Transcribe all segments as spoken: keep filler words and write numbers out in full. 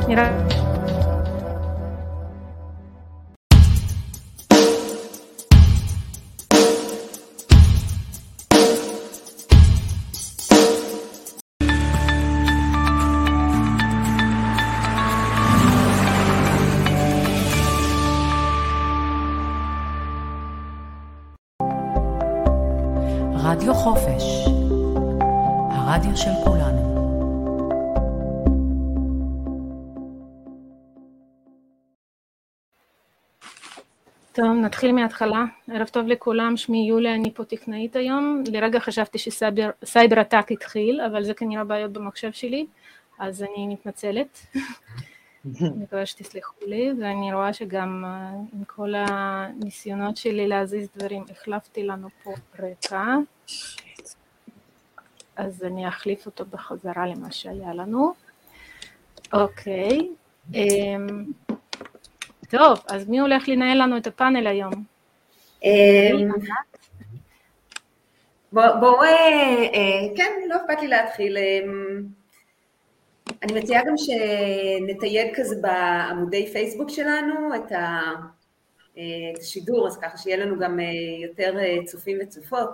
נראה... רדיו חופש, הרדיו של כולנו. טוב, נתחיל מההתחלה. ערב טוב לכולם, שמי יוליה, אני פה טכנאית היום. לרגע חשבתי שסייבר אטאק התחיל, אבל זה כנראה בעיות במחשב שלי, אז אני מתנצלת. אני מקווה שתסלחו לי, ואני רואה שגם עם כל הניסיונות שלי להזיז דברים, החלפתי לנו פה רקע. אז אני אחליף אותו בחזרה למה שהיה לנו. אוקיי. טוב, אז מי הולך לנהל לנו את הפאנל היום? בואו, כן, לא אכפת לי להתחיל. אני מציעה גם שנתייג כזה בעמודי פייסבוק שלנו את השידור, אז ככה שיהיה לנו גם יותר צופים וצופות.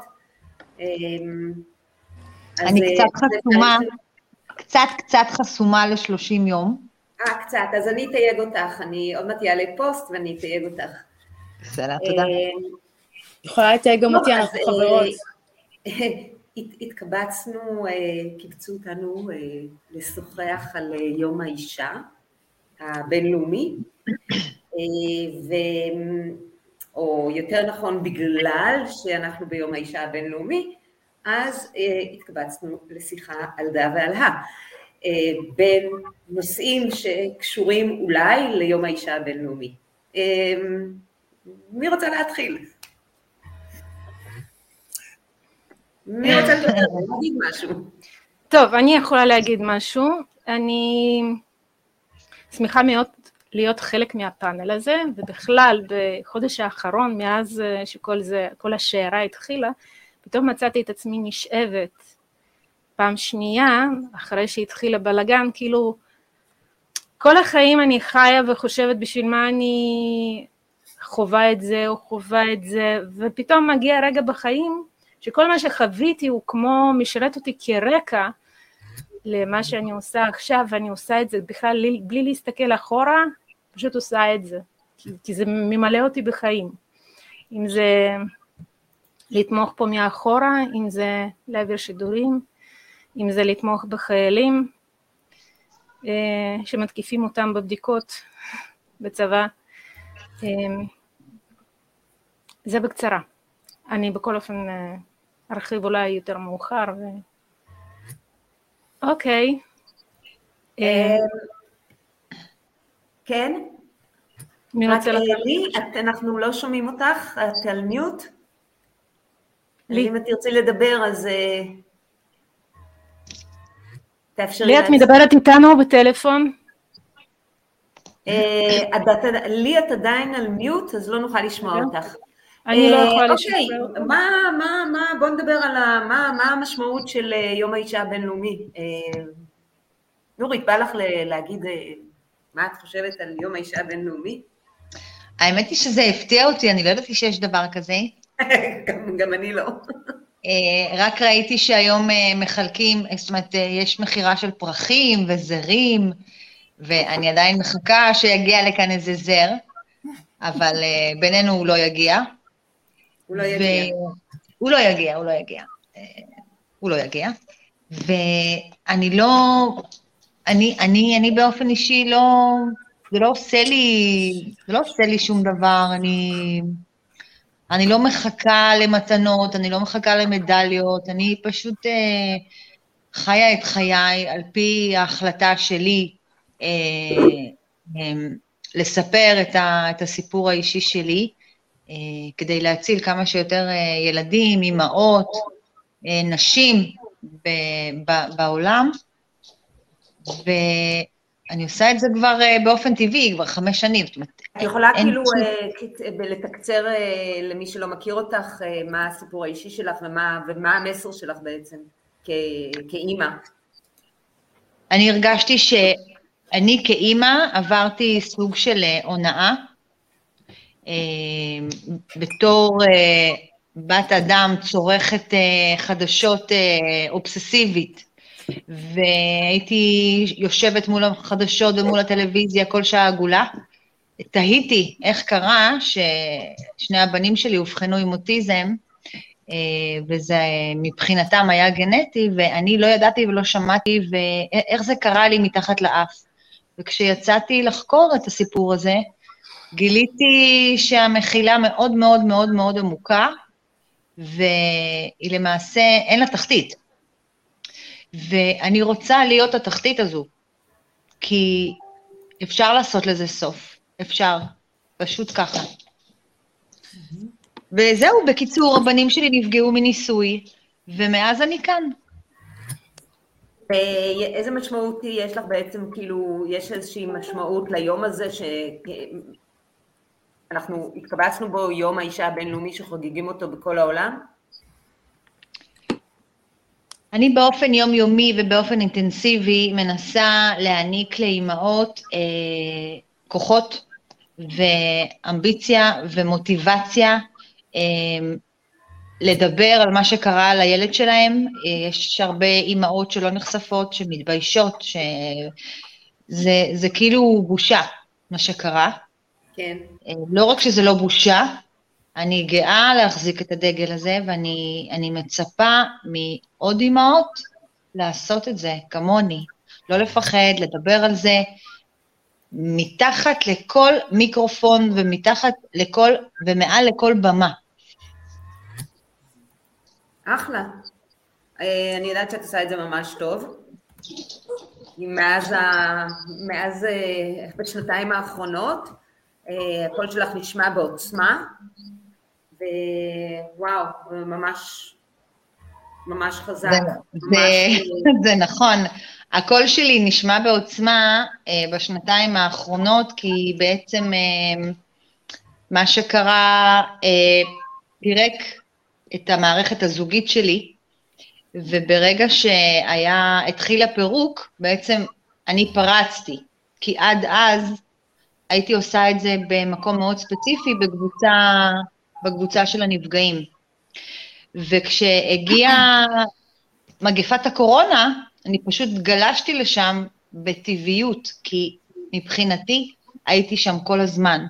אני קצת חסומה, קצת קצת חסומה ל-שלושים יום. אה, קצת, אז אני אתייג אותך, אני עוד מעט אעלה פוסט ואני אתייג אותך. בסדר, תודה. יכולה לתייג גם אותי, אנחנו חברות. התקבצנו, קיבצו אותנו לשוחח על יום האישה הבינלאומי, או יותר נכון בגלל שאנחנו ביום האישה הבינלאומי, אז התקבצנו לשיחה על דה ועל ה, בין נושאים שקשורים אולי ליום האישה הבינלאומי. מי רוצה להתחיל? מי רוצה להגיד משהו? טוב, אני יכולה להגיד משהו. אני שמחה מאוד להיות חלק מהפאנל הזה, ובכלל בחודש האחרון, מאז שכל זה, כל השערה התחילה, פתאום מצאתי את עצמי נשאבת פעם שנייה, אחרי שהתחילה בלגן, כאילו, כל החיים אני חיה וחושבת בשביל מה אני חובה את זה או חובה את זה, ופתאום מגיע רגע בחיים, שכל מה שחוויתי הוא כמו משרת אותי כרקע למה שאני עושה עכשיו, ואני עושה את זה בכלל בלי להסתכל אחורה, פשוט עושה את זה, כי, כי זה ממלא אותי בחיים. אם זה לתמוך פה מאחורה, אם זה להעביר שידורים, אם זה לתמוך בחיילים שמתקיפים אותם בבדיקות בצבא. זה בקצרה. אני בכל אופן ארחיב אולי יותר מאוחר. ו... אוקיי. כן? מי רוצה לי, אנחנו לא שומעים אותך, את על מיוט? אם את תרצי לדבר, אז תאפשרי. לי את מדברת איתנו בטלפון? לי את עדיין על מיוט, אז לא נוכל לשמוע אותך. אני לא יכולה לשמוע. אוקיי, מה, מה, מה, בוא נדבר על מה המשמעות של יום האישה הבינלאומי. נורית, בא לך להגיד מה את חושבת על יום האישה הבינלאומי? האמת היא שזה הפתיע אותי, אני לא ידעתי שיש דבר כזה. גם אני לא. רק ראיתי שהיום מחלקים, זאת אומרת, יש מחירה של פרחים וזרים, ואני עדיין מחכה שיגיע לכאן איזה זר, אבל בינינו הוא לא יגיע. הוא לא יגיע. הוא לא יגיע, הוא לא יגיע. הוא לא יגיע. ואני לא, אני, אני, אני באופן אישי לא, זה לא עושה לי, זה לא עושה לי שום דבר, אני, אני לא מחכה למתנות, אני לא מחכה למדליות, אני פשוט אה, חיה את חיי על פי ההחלטה שלי, אה, אה, לספר את, ה, את הסיפור האישי שלי, אה, כדי להציל כמה שיותר אה, ילדים, אמהות, אה, נשים ב, ב, בעולם, ואני עושה את זה כבר אה, באופן טבעי, כבר חמש שנים. זאת אומרת, את יכולה כאילו אה, לתקצר אה, למי שלא מכיר אותך, אה, מה הסיפור האישי שלך ומה, ומה המסר שלך בעצם כ, כאימא? אני הרגשתי ש... אני כאימא עברתי סוג של הונאה, בתור בת אדם צורכת חדשות אובססיבית, והייתי יושבת מול החדשות ומול הטלוויזיה כל שעה עגולה. תהיתי איך קרה ששני הבנים שלי הובחנו עם אוטיזם, וזה מבחינתם היה גנטי, ואני לא ידעתי ולא שמעתי, ואיך זה קרה לי מתחת לאף. וכשיצאתי לחקור את הסיפור הזה, גיליתי שהמחילה מאוד מאוד מאוד מאוד עמוקה, והיא למעשה אין לה תחתית. ואני רוצה להיות התחתית הזו, כי אפשר לעשות לזה סוף, אפשר, פשוט ככה. וזהו, בקיצור, הבנים שלי נפגעו מניסוי, ומאז אני כאן. איזה משמעות יש לך בעצם, כאילו, יש איזושהי משמעות ליום הזה שאנחנו התקבצנו בו, יום האישה הבינלאומי שחוגגים אותו בכל העולם? אני באופן יומיומי ובאופן אינטנסיבי מנסה להעניק לאימהות אה, כוחות ואמביציה ומוטיבציה, אה, לדבר על מה שקרה לילד שלהם. יש הרבה אימהות שלא נחשפות, שמתביישות, שזה זה כאילו בושה מה שקרה. כן. לא רק שזה לא בושה, אני גאה להחזיק את הדגל הזה, ואני אני מצפה מעוד אימהות לעשות את זה כמוני, לא לפחד, לדבר על זה, מתחת לכל מיקרופון ומתחת לכל, ומעל לכל במה. אחלה. אני יודעת שאת עושה את זה ממש טוב. מאז, ה... מאז בשנתיים האחרונות, הקול שלך נשמע בעוצמה, ווואו, ממש, ממש חזק. זה, ממש... זה, זה נכון. הקול שלי נשמע בעוצמה בשנתיים האחרונות, כי בעצם מה שקרה פירק את המערכת הזוגית שלי, וברגע שהיה, התחיל הפירוק, בעצם אני פרצתי, כי עד אז הייתי עושה את זה במקום מאוד ספציפי, בקבוצה, בקבוצה של הנפגעים. וכשהגיעה מגפת הקורונה, אני פשוט גלשתי לשם בטבעיות, כי מבחינתי הייתי שם כל הזמן.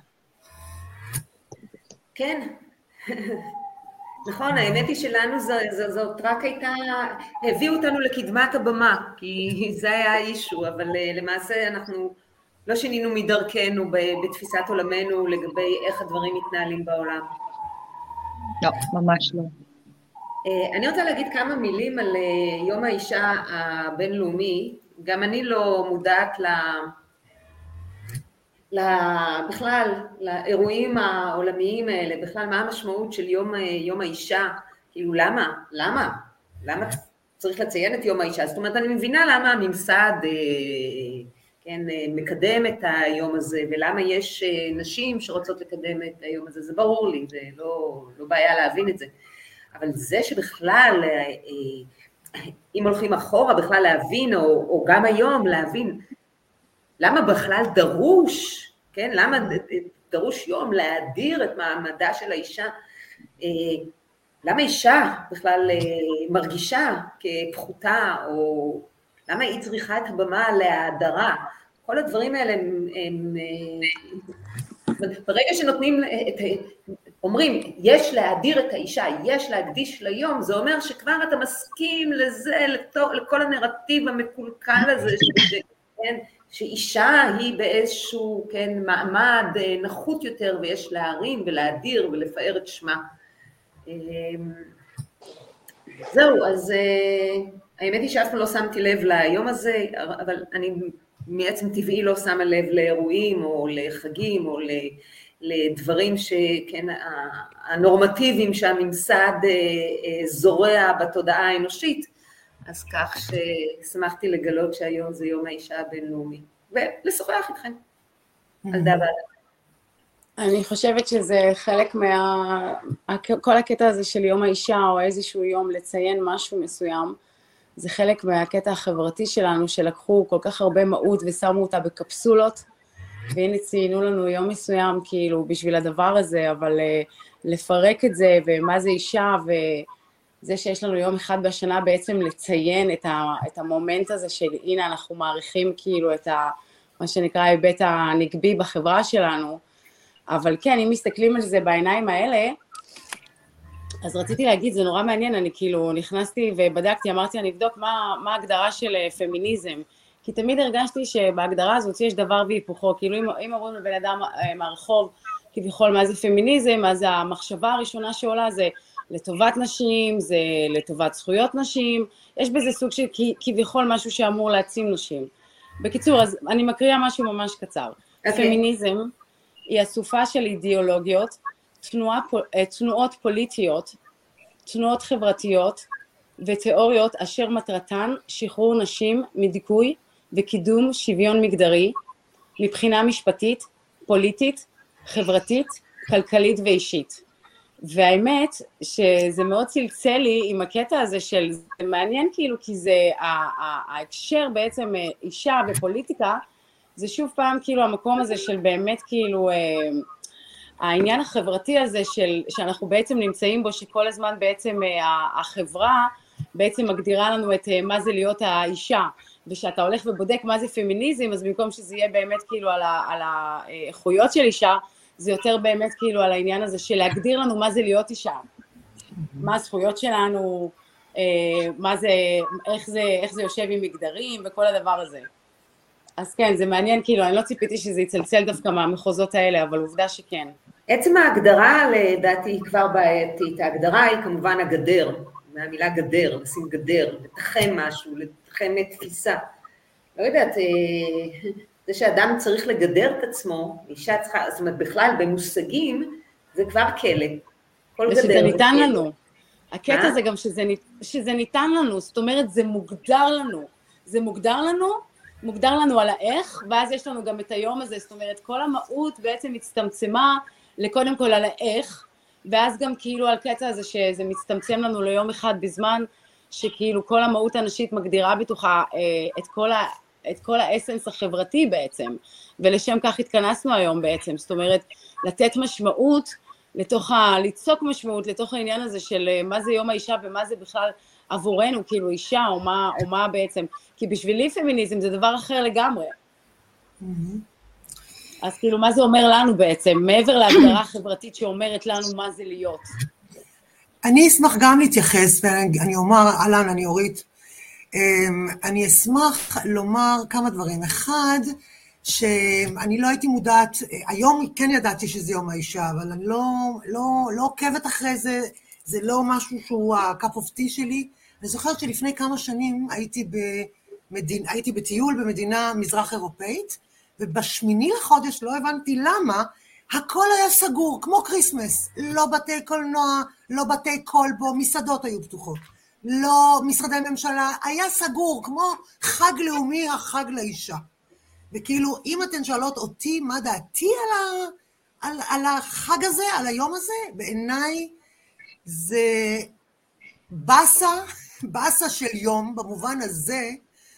כן. נכון, האמת היא שלנו זאת רק הייתה, הביאו אותנו לקדמת הבמה, כי זה היה האישו, אבל למעשה אנחנו לא שינינו מדרכנו בתפיסת עולמנו לגבי איך הדברים מתנהלים בעולם. לא, ממש לא. אני רוצה להגיד כמה מילים על יום האישה הבינלאומי. גם אני לא מודעת ל... בכלל, לאירועים העולמיים האלה, בכלל מה המשמעות של יום, יום האישה, כאילו למה, למה, למה צריך לציין את יום האישה? זאת אומרת, אני מבינה למה הממסד כן, מקדם את היום הזה, ולמה יש נשים שרוצות לקדם את היום הזה, זה ברור לי, זה לא, לא בעיה להבין את זה, אבל זה שבכלל, אם הולכים אחורה, בכלל להבין, או, או גם היום להבין, למה בכלל דרוש, כן, למה דרוש יום להאדיר את מעמדה של האישה, למה אישה בכלל מרגישה כפחותה, או למה היא צריכה את הבמה להאדרה, כל הדברים האלה הם, הם ברגע שנותנים, את, אומרים, יש להאדיר את האישה, יש להקדיש ליום, זה אומר שכבר אתה מסכים לזה, לכל הנרטיב המקולקל הזה, ש, כן, שאישה היא באיזשהו, כן, מעמד נחות יותר, ויש להרים ולהדיר ולפאר את שמה. זהו, אז האמת היא שאף פעם לא שמתי לב ליום הזה, אבל אני מעצם טבעי לא שמה לב לאירועים או לחגים או לדברים שכן, הנורמטיביים שהממסד זורע בתודעה האנושית, אז כך ששמחתי לגלות שהיום זה יום האישה הבינלאומי, ולשוחח איתכם על דבר. אני חושבת שזה חלק מה... כל הקטע הזה של יום האישה, או איזשהו יום לציין משהו מסוים, זה חלק מהקטע החברתי שלנו, שלקחו כל כך הרבה מהות ושמו אותה בקפסולות, והנה ציינו לנו יום מסוים כאילו בשביל הדבר הזה, אבל uh, לפרק את זה, ומה זה אישה, וזה שיש לנו יום אחד בשנה בעצם לציין את, ה, את המומנט הזה של הנה אנחנו מעריכים כאילו את ה, מה שנקרא היבט הנקבי בחברה שלנו, אבל כן, אם מסתכלים על זה בעיניים האלה, אז רציתי להגיד, זה נורא מעניין, אני כאילו נכנסתי ובדקתי, אמרתי, אני אבדוק מה, מה ההגדרה של פמיניזם, כי תמיד הרגשתי שבהגדרה הזאת יש דבר והיפוכו, כאילו אם, אם אומרים לבן אדם מהרחוב, כביכול מה זה פמיניזם, אז המחשבה הראשונה שעולה זה לטובת נשים, זה לטובת זכויות נשים, יש בזה סוג של כביכול משהו שאמור להעצים נשים. בקיצור, אז אני מקריאה משהו ממש קצר. Okay. פמיניזם היא אסופה של אידיאולוגיות, תנועה, תנועות פוליטיות, תנועות חברתיות ותיאוריות אשר מטרתן שחרור נשים מדיכוי וקידום שוויון מגדרי מבחינה משפטית, פוליטית, חברתית, כלכלית ואישית. והאמת שזה מאוד צלצל לי עם הקטע הזה של, זה מעניין כאילו כי זה ההקשר בעצם אישה ופוליטיקה, זה שוב פעם כאילו המקום הזה של באמת כאילו העניין החברתי הזה של, שאנחנו בעצם נמצאים בו, שכל הזמן בעצם החברה בעצם מגדירה לנו את מה זה להיות האישה, ושאתה הולך ובודק מה זה פמיניזם, אז במקום שזה יהיה באמת כאילו על, ה, על האיכויות של אישה, זה יותר באמת כאילו על העניין הזה של להגדיר לנו מה זה להיות אישה, מה הזכויות שלנו, מה זה, איך זה, איך זה יושב עם מגדרים וכל הדבר הזה. אז כן, זה מעניין, כאילו, אני לא ציפיתי שזה יצלצל דווקא מהמחוזות האלה, אבל עובדה שכן. עצם ההגדרה, לדעתי, היא כבר בעייתית. ההגדרה היא כמובן הגדר, מהמילה גדר, לשים גדר, לתחם משהו, לתחם תפיסה. לא יודעת, זה שאדם צריך לגדר את עצמו, אישה צריכה, זאת אומרת, בכלל במושגים, זה כבר כלא. כל גדר. ושזה ניתן לנו. הקטע זה גם שזה, שזה ניתן לנו, זאת אומרת, זה מוגדר לנו. זה מוגדר לנו, מוגדר לנו על האיך, ואז יש לנו גם את היום הזה, זאת אומרת, כל המהות בעצם מצטמצמה לקודם כל על האיך, ואז גם כאילו על קטע הזה שזה מצטמצם לנו ליום אחד בזמן, שכאילו כל המהות הנשית מגדירה בתוכה את כל, ה, את כל האסנס החברתי בעצם, ולשם כך התכנסנו היום בעצם, זאת אומרת, לתת משמעות, לתוך ה, ליצוק משמעות לתוך העניין הזה של מה זה יום האישה ומה זה בכלל עבורנו, כאילו אישה או מה, או מה בעצם, כי בשבילי פמיניזם זה דבר אחר לגמרי. Mm-hmm. אז כאילו מה זה אומר לנו בעצם, מעבר להגדרה חברתית שאומרת לנו מה זה להיות? אני אשמח גם להתייחס, ואני אומר, אלן, אני אורית, אני אשמח לומר כמה דברים. אחד, שאני לא הייתי מודעת, היום כן ידעתי שזה יום האישה, אבל אני לא, לא, לא עוקבת אחרי זה, זה לא משהו שהוא הקאפ אוף טי שלי. אני זוכרת שלפני כמה שנים הייתי, במדין, הייתי בטיול במדינה מזרח אירופאית, ובשמיני לחודש לא הבנתי למה, הכל היה סגור, כמו קריסמס, לא בתי קולנוע, לא בתי קולבו, מסעדות היו פתוחות, לא משרדי ממשלה, היה סגור, כמו חג לאומי, החג לאישה. וכאילו, אם אתן שואלות אותי מה דעתי על, ה, על, על החג הזה, על היום הזה, בעיניי זה בסה, בסה של יום, במובן הזה,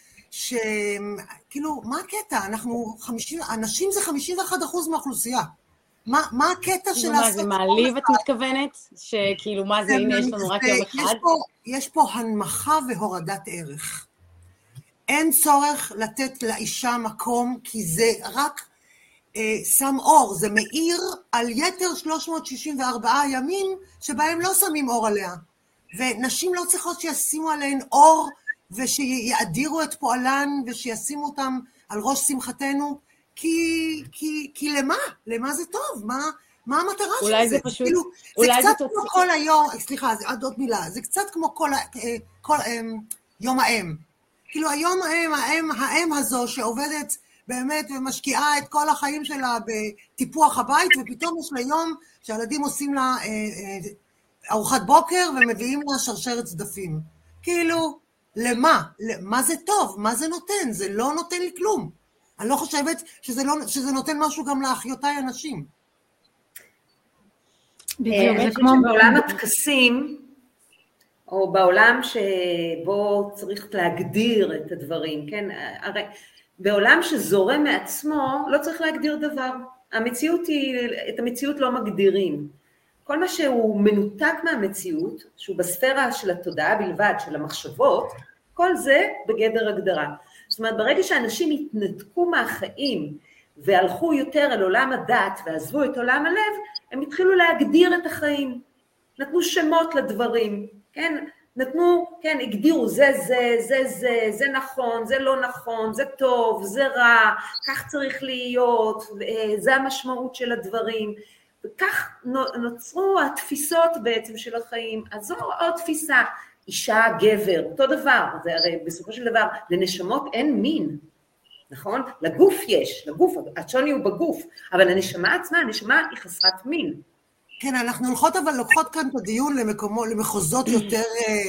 שכאילו, מה הקטע? אנחנו חמישים, אנשים זה חמישים ואחד אחוז מהאוכלוסייה. מה, מה הקטע של לעשות? זה מעליב, את מתכוונת? שכאילו, מה זה, הנה, יש לנו רק יום אחד? יש פה, יש פה הנמכה והורדת ערך. אין צורך לתת לאישה מקום, כי זה רק אה, שם אור, זה מאיר על יתר שלוש מאות שישים וארבעה ימים, שבהם לא שמים אור עליה. ונשים לא צריכות שישימו עליהן אור, ושיאדירו את פועלן, ושישימו אותם על ראש שמחתנו, כי, כי, כי למה? למה זה טוב? מה, מה המטרה של זה? אולי זה פשוט, כאילו, אולי זה קצת זה כמו כל היום, סליחה, זה עוד עוד מילה, זה קצת כמו כל, כל יום האם. כאילו היום האם, האם, האם הזו שעובדת באמת ומשקיעה את כל החיים שלה בטיפוח הבית, ופתאום יש לה יום שהילדים עושים לה אה, אה, ארוחת בוקר ומביאים לה שרשרת צדפים. כאילו, למה? מה זה טוב? מה זה נותן? זה לא נותן לי כלום. אני לא חושבת שזה, לא, שזה נותן משהו גם לאחיותיי הנשים. בדיוק, זה כמו בעולם הטקסים, או בעולם שבו צריך להגדיר את הדברים, כן? הרי בעולם שזורם מעצמו לא צריך להגדיר דבר. המציאות היא, את המציאות לא מגדירים. כל מה שהוא מנותק מהמציאות, שהוא בספירה של התודעה בלבד, של המחשבות, כל זה בגדר הגדרה. זאת אומרת, ברגע שאנשים התנתקו מהחיים והלכו יותר אל עולם הדת ועזבו את עולם הלב, הם התחילו להגדיר את החיים. נתנו שמות לדברים, כן? נתנו, כן, הגדירו, זה, זה, זה, זה, זה נכון, זה לא נכון, זה טוב, זה רע, כך צריך להיות, זה המשמעות של הדברים. וכך נוצרו התפיסות בעצם של החיים. אז זו עוד תפיסה, אישה, גבר, אותו דבר. זה הרי בסופו של דבר, לנשמות אין מין, נכון? לגוף יש, לגוף, השוני הוא בגוף, אבל הנשמה עצמה, הנשמה היא חסרת מין. כן, אנחנו הולכות אבל לוקחות כאן את הדיון למקומו, למחוזות יותר...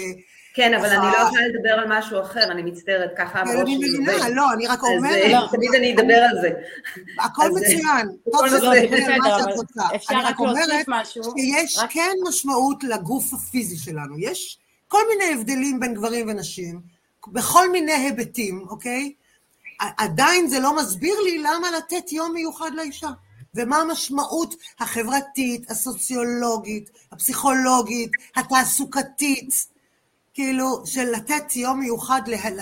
כן, אבל אני לא יכולה לדבר על משהו אחר, אני מצטערת, ככה אמרו אני מבינה, לא, אני רק אומרת... אז תמיד אני אדבר על זה. הכל מצוין, טוב שזה מה שאת רוצה. אני רק אומרת שיש כן משמעות לגוף הפיזי שלנו, יש כל מיני הבדלים בין גברים ונשים, בכל מיני היבטים, אוקיי? עדיין זה לא מסביר לי למה לתת יום מיוחד לאישה. ומה המשמעות החברתית, הסוציולוגית, הפסיכולוגית, התעסוקתית, כאילו, של לתת יום מיוחד,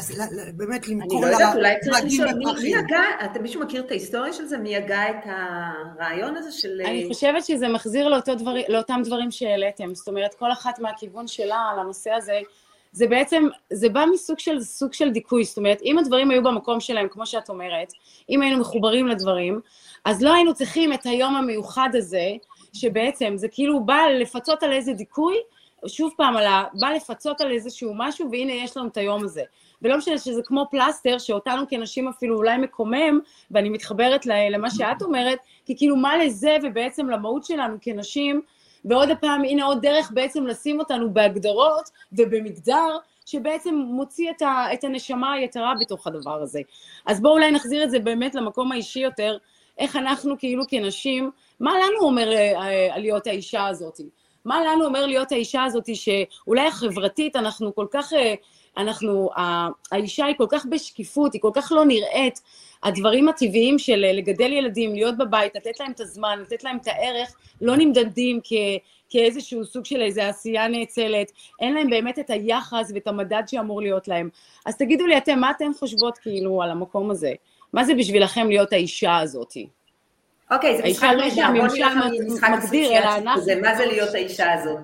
באמת למכור לה... אני לא יודעת, אולי צריך לשאול, מי הגה, אתה מישהו מכיר את ההיסטוריה של זה? מי הגה את הרעיון הזה של... אני חושבת שזה מחזיר לאותם דברים שהעליתם, זאת אומרת, כל אחת מהכיוון שלה על הנושא הזה, זה בעצם, זה בא מסוג של, סוג של דיכוי, זאת אומרת, אם הדברים היו במקום שלהם, כמו שאת אומרת, אם היינו מחוברים לדברים, אז לא היינו צריכים את היום המיוחד הזה, שבעצם זה כאילו בא לפצות על איזה דיכוי, שוב פעם, על ה... בא לפצות על איזשהו משהו, והנה יש לנו את היום הזה. ולא משנה שזה כמו פלסטר, שאותנו כנשים אפילו אולי מקומם, ואני מתחברת למה שאת אומרת, כי כאילו מה לזה ובעצם למהות שלנו כנשים, ועוד הפעם, הנה עוד דרך בעצם לשים אותנו בהגדרות ובמגדר, שבעצם מוציא את, ה, את הנשמה היתרה בתוך הדבר הזה. אז בואו אולי נחזיר את זה באמת למקום האישי יותר, איך אנחנו כאילו כנשים, מה לנו אומר אה, להיות האישה הזאת? מה לנו אומר להיות האישה הזאת, שאולי החברתית אנחנו כל כך, אה, אנחנו, האישה היא כל כך בשקיפות, היא כל כך לא נראית, הדברים הטבעיים של לגדל ילדים, להיות בבית, לתת להם את הזמן, לתת להם את הערך, לא נמדדים כ, כאיזשהו סוג של איזו עשייה נאצלת, אין להם באמת את היחס ואת המדד שאמור להיות להם. אז תגידו לי אתם, מה אתם חושבות כאילו על המקום הזה? מה זה בשבילכם להיות האישה הזאת? אוקיי, זה משחק מידע, בוא נראה משחק אסוציאציה, מה זה להיות האישה הזאת?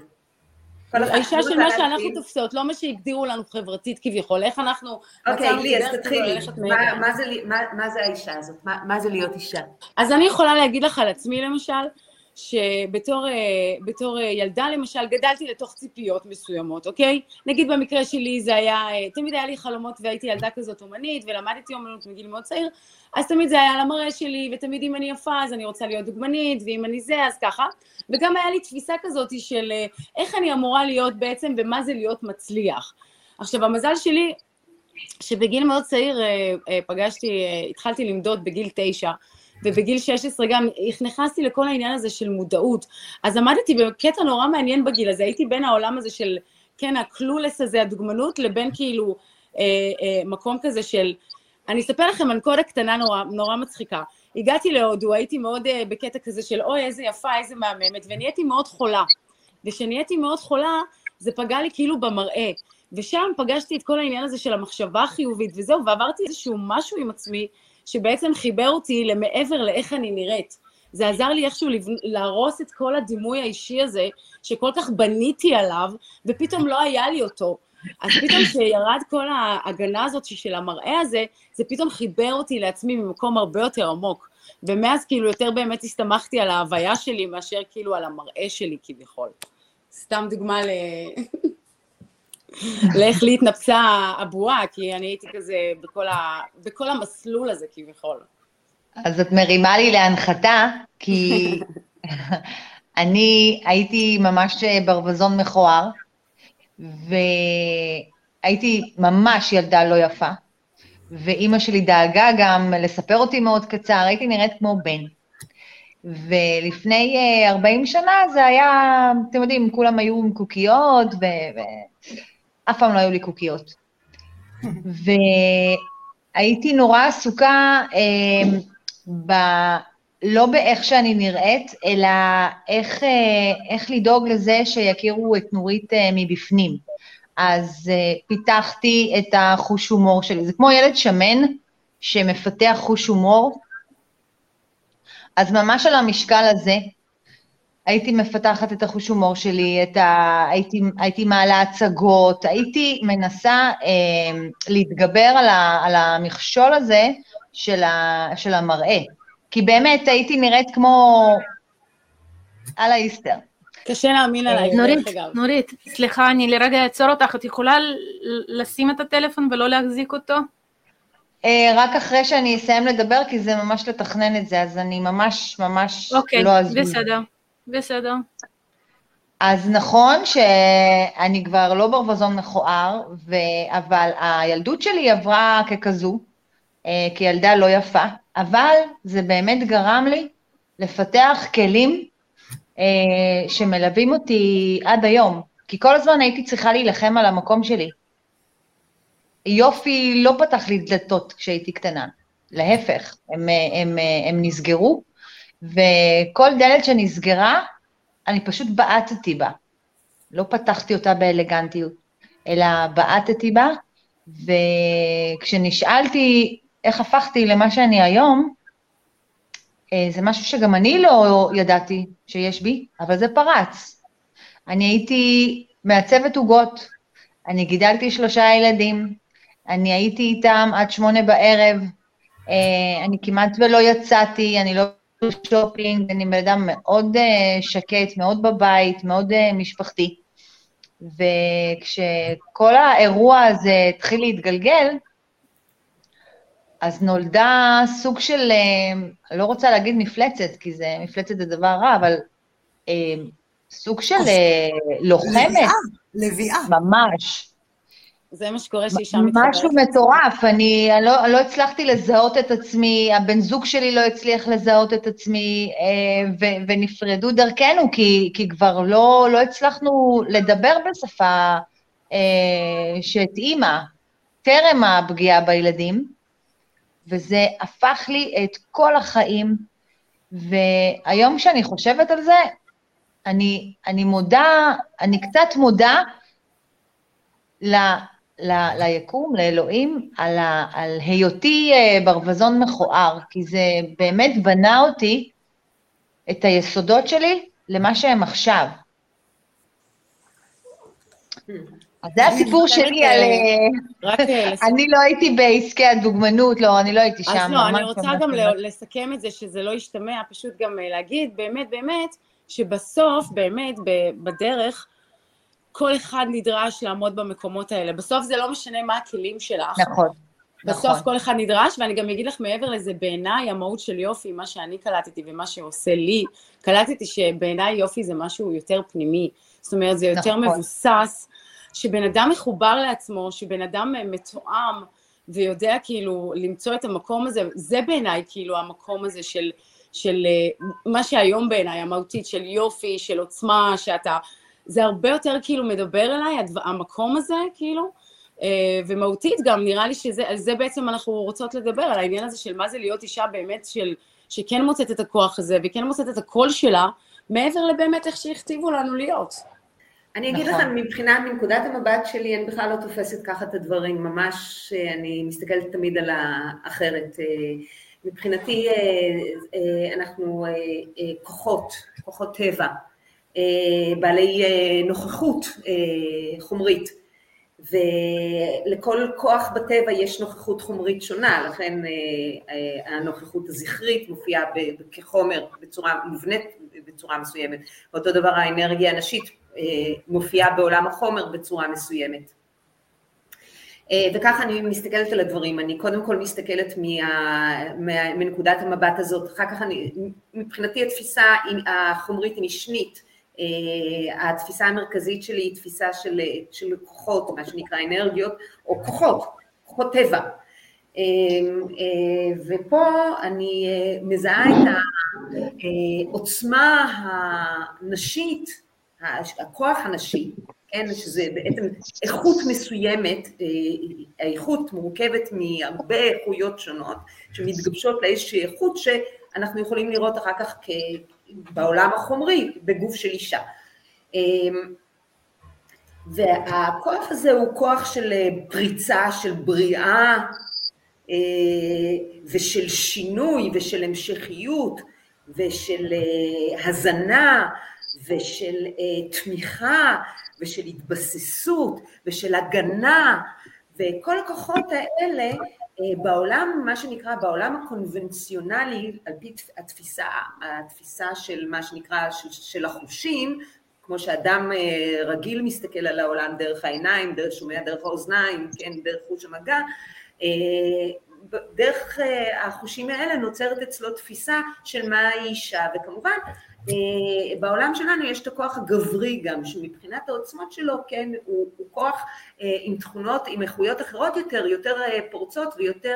האישה של מה שאנחנו תופסות, לא מה שהגדירו לנו חברתית כביכול, איך אנחנו... אוקיי, לי, אז תתחילי, מה זה האישה הזאת? מה זה להיות אישה? אז אני יכולה להגיד לך על עצמי למשל, שבתור ילדה למשל גדלתי לתוך ציפיות מסוימות, אוקיי? נגיד במקרה שלי זה היה, תמיד היה לי חלומות והייתי ילדה כזאת אומנית ולמדתי אומנות מגיל מאוד צעיר, אז תמיד זה היה על המראה שלי, ותמיד אם אני יפה אז אני רוצה להיות דוגמנית, ואם אני זה אז ככה, וגם היה לי תפיסה כזאת של איך אני אמורה להיות בעצם ומה זה להיות מצליח. עכשיו המזל שלי שבגיל מאוד צעיר פגשתי, התחלתי למדוד בגיל תשע, ובגיל שש עשרה גם נכנסתי לכל העניין הזה של מודעות, אז עמדתי בקטע נורא מעניין בגיל הזה, הייתי בין העולם הזה של, כן, הקלולס הזה, הדוגמנות, לבין כאילו אה, אה, מקום כזה של, אני אספר לכם אנקודה קטנה נורא, נורא מצחיקה, הגעתי להודו, הייתי מאוד אה, בקטע כזה של, אוי, איזה יפה, איזה מהממת, ונהייתי מאוד חולה, ושנהייתי מאוד חולה, זה פגע לי כאילו במראה, ושם פגשתי את כל העניין הזה של המחשבה החיובית, וזהו, ועברתי איזשהו משהו עם עצמי, שבעצם חיבר אותי למעבר לאיך אני נראית. זה עזר לי איכשהו להרוס את כל הדימוי האישי הזה, שכל כך בניתי עליו, ופתאום לא היה לי אותו. אז פתאום שירד כל ההגנה הזאת של המראה הזה, זה פתאום חיבר אותי לעצמי ממקום הרבה יותר עמוק. ומאז כאילו יותר באמת הסתמכתי על ההוויה שלי, מאשר כאילו על המראה שלי כביכול. סתם דוגמה ל... לאיך להתנפצה הבועה, כי אני הייתי כזה בכל, ה... בכל המסלול הזה כביכול. אז את מרימה לי להנחתה, כי אני הייתי ממש ברווזון מכוער, והייתי ממש ילדה לא יפה, ואימא שלי דאגה גם לספר אותי מאוד קצר, הייתי נראית כמו בן. ולפני ארבעים שנה זה היה, אתם יודעים, כולם היו עם קוקיות, ו... אף פעם לא היו לי קוקיות. והייתי נורא עסוקה, אה, ב... לא באיך שאני נראית, אלא איך, איך לדאוג לזה שיכירו את נורית מבפנים. אז פיתחתי את החוש הומור שלי. זה כמו ילד שמן שמפתח חוש הומור. אז ממש על המשקל הזה, הייתי מפתחת את החוש הומור שלי, את ה... הייתי, הייתי מעלה הצגות, הייתי מנסה אה, להתגבר על, ה... על המכשול הזה של, ה... של המראה. כי באמת הייתי נראית כמו על האיסטר. קשה להאמין עליי. נורית, נורית, סליחה, אני לרגע אעצור אותך, את יכולה לשים את הטלפון ולא להחזיק אותו? רק אחרי שאני אסיים לדבר, כי זה ממש לתכנן את זה, אז אני ממש ממש לא אזוז. אוקיי, בסדר, בסדר. אז נכון שאני כבר לא ברווזון מכוער, אבל הילדות שלי עברה ככזו, כילדה לא יפה, אבל זה באמת גרם לי לפתח כלים אה, שמלווים אותי עד היום, כי כל הזמן הייתי צריכה להילחם על המקום שלי. יופי לא פתח לי דלתות כשהייתי קטנה, להפך, הם, הם, הם נסגרו, וכל דלת שנסגרה, אני פשוט בעטתי בה, לא פתחתי אותה באלגנטיות, אלא בעטתי בה, וכשנשאלתי איך הפכתי למה שאני היום, זה משהו שגם אני לא ידעתי שיש בי, אבל זה פרץ. אני הייתי מעצבת עוגות, אני גידלתי שלושה ילדים, אני הייתי איתם עד שמונה בערב, אני כמעט ולא יצאתי, אני לא שופינג, אני בן אדם מאוד שקט, מאוד בבית, מאוד משפחתי. וכשכל האירוע הזה התחיל להתגלגל, אז נולדה סוג של, לא רוצה להגיד מפלצת, כי זה מפלצת זה דבר רע, אבל סוג של לוחמת. לביאה, לביאה. ממש. זה מה שקורה שאישה מתחברת. משהו מטורף, אני לא, לא הצלחתי לזהות את עצמי, הבן זוג שלי לא הצליח לזהות את עצמי, ו, ונפרדו דרכנו, כי, כי כבר לא, לא הצלחנו לדבר בשפה שהתאימה, טרם הפגיעה בילדים, וזה הפך לי את כל החיים, והיום כשאני חושבת על זה, אני, אני מודה, אני קצת מודה ל, ל, ליקום, לאלוהים, על, ה, על היותי ברווזון מכוער, כי זה באמת בנה אותי, את היסודות שלי, למה שהם עכשיו. אז זה הסיפור שלי על... אני לא הייתי בעסקי הדוגמנות, לא, אני לא הייתי שם. אז לא, אני רוצה גם לסכם את זה, שזה לא ישתמע, פשוט גם להגיד, באמת, באמת, שבסוף, באמת, בדרך, כל אחד נדרש לעמוד במקומות האלה. בסוף זה לא משנה מה הכלים שלך. נכון. בסוף כל אחד נדרש, ואני גם אגיד לך מעבר לזה, בעיניי המהות של יופי, מה שאני קלטתי ומה שעושה לי, קלטתי שבעיניי יופי זה משהו יותר פנימי, זאת אומרת, זה יותר מבוסס, שבן אדם מחובר לעצמו, שבן אדם מתואם, ויודע כאילו למצוא את המקום הזה, זה בעיניי כאילו המקום הזה של, של מה שהיום בעיניי, המהותית של יופי, של עוצמה, שאתה, זה הרבה יותר כאילו מדבר אליי, המקום הזה כאילו, ומהותית גם נראה לי שזה, על זה בעצם אנחנו רוצות לדבר, על העניין הזה של מה זה להיות אישה באמת של, שכן מוצאת את הכוח הזה, וכן מוצאת את הקול שלה, מעבר לבאמת איך שהכתיבו לנו להיות. אני אגיד לכם, מבחינת, מנקודת המבט שלי, אני בכלל לא תופסת ככה את הדברים, ממש אני מסתכלת תמיד על האחרת. מבחינתי אנחנו כוחות, כוחות טבע, בעלי נוכחות חומרית, ולכל כוח בטבע יש נוכחות חומרית שונה, לכן הנוכחות הזכרית מופיעה כחומר בצורה מובנית, בצורה מסוימת, ואותו דבר האנרגיה הנשית מופיעה בעולם החומר בצורה מסוימת. וככה אני מסתכלת על הדברים, אני קודם כל מסתכלת מה, מה, מנקודת המבט הזאת, אחר כך אני, מבחינתי התפיסה החומרית היא משנית, התפיסה המרכזית שלי היא תפיסה של, של כוחות, מה שנקרא אנרגיות, או כוחות, כוחות טבע. ופה אני מזהה את העוצמה הנשית, הכוח הנשי, כן, שזה בעצם איכות מסוימת, האיכות מורכבת מהרבה איכויות שונות, שמתגבשות לאיזושהי איכות שאנחנו יכולים לראות אחר כך בעולם החומרי, בגוף של אישה. והכוח הזה הוא כוח של פריצה, של בריאה, ושל שינוי, ושל המשכיות, ושל הזנה, ושל תמיכה, ושל התבססות, ושל הגנה, וכל הכוחות האלה בעולם, מה שנקרא בעולם הקונבנציונלי, על פי התפיסה, התפיסה של מה שנקרא של, של החושים, כמו שאדם רגיל מסתכל על העולם דרך העיניים, דרך שומע דרך האוזניים, כן, דרך חוש המגע, דרך החושים האלה נוצרת אצלו תפיסה של מה האישה, וכמובן בעולם שלנו יש את הכוח הגברי גם, שמבחינת העוצמות שלו, כן, הוא, הוא כוח עם תכונות, עם איכויות אחרות יותר, יותר פורצות ויותר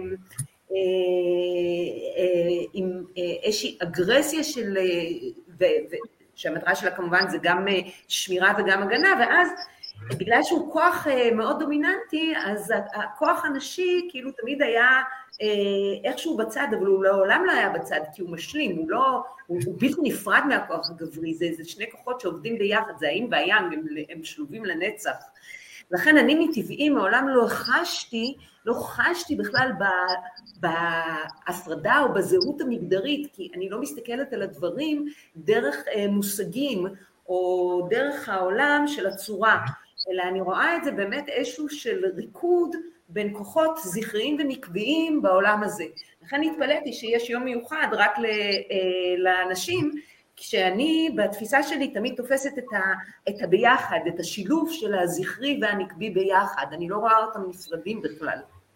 עם איזושהי אגרסיה של, ו, ו, שהמטרה שלה כמובן זה גם שמירה וגם הגנה, ואז בגלל שהוא כוח מאוד דומיננטי, אז הכוח הנשי כאילו תמיד היה איכשהו בצד, אבל הוא לעולם לא היה בצד, כי הוא משלים, הוא לא, הוא, הוא בלתי נפרד מהכוח הגברי, זה, זה שני כוחות שעובדים ביחד, זה הים והים, הם, הם שלובים לנצח. לכן אני מטבעי מעולם לא חשתי, לא חשתי בכלל בהפרדה או בזהות המגדרית, כי אני לא מסתכלת על הדברים דרך מושגים, או דרך העולם של הצורה, אלא אני רואה את זה באמת איזשהו של ריקוד בין כוחות זכריים ונקביים בעולם הזה. לכן התפלאתי שיש יום מיוחד רק לאנשים, כשאני בתפיסה שלי תמיד תופסת את, ה, את הביחד, את השילוב של הזכרי והנקבי ביחד, אני לא רואה אותם נפרדים בכלל.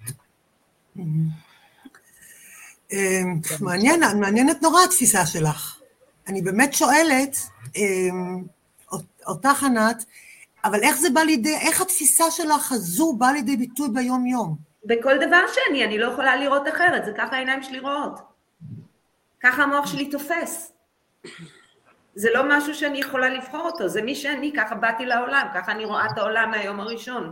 מעניין, מעניינת נורא התפיסה שלך. אני באמת שואלת, אותך ענת, אבל איך זה בא לידי, איך התפיסה שלך הזו באה לידי ביטוי ביום יום? בכל דבר שאני, אני לא יכולה לראות אחרת, זה ככה העיניים שלי רואות. ככה המוח שלי תופס. זה לא משהו שאני יכולה לבחור אותו, זה מי שאני, ככה באתי לעולם, ככה אני רואה את העולם מהיום הראשון.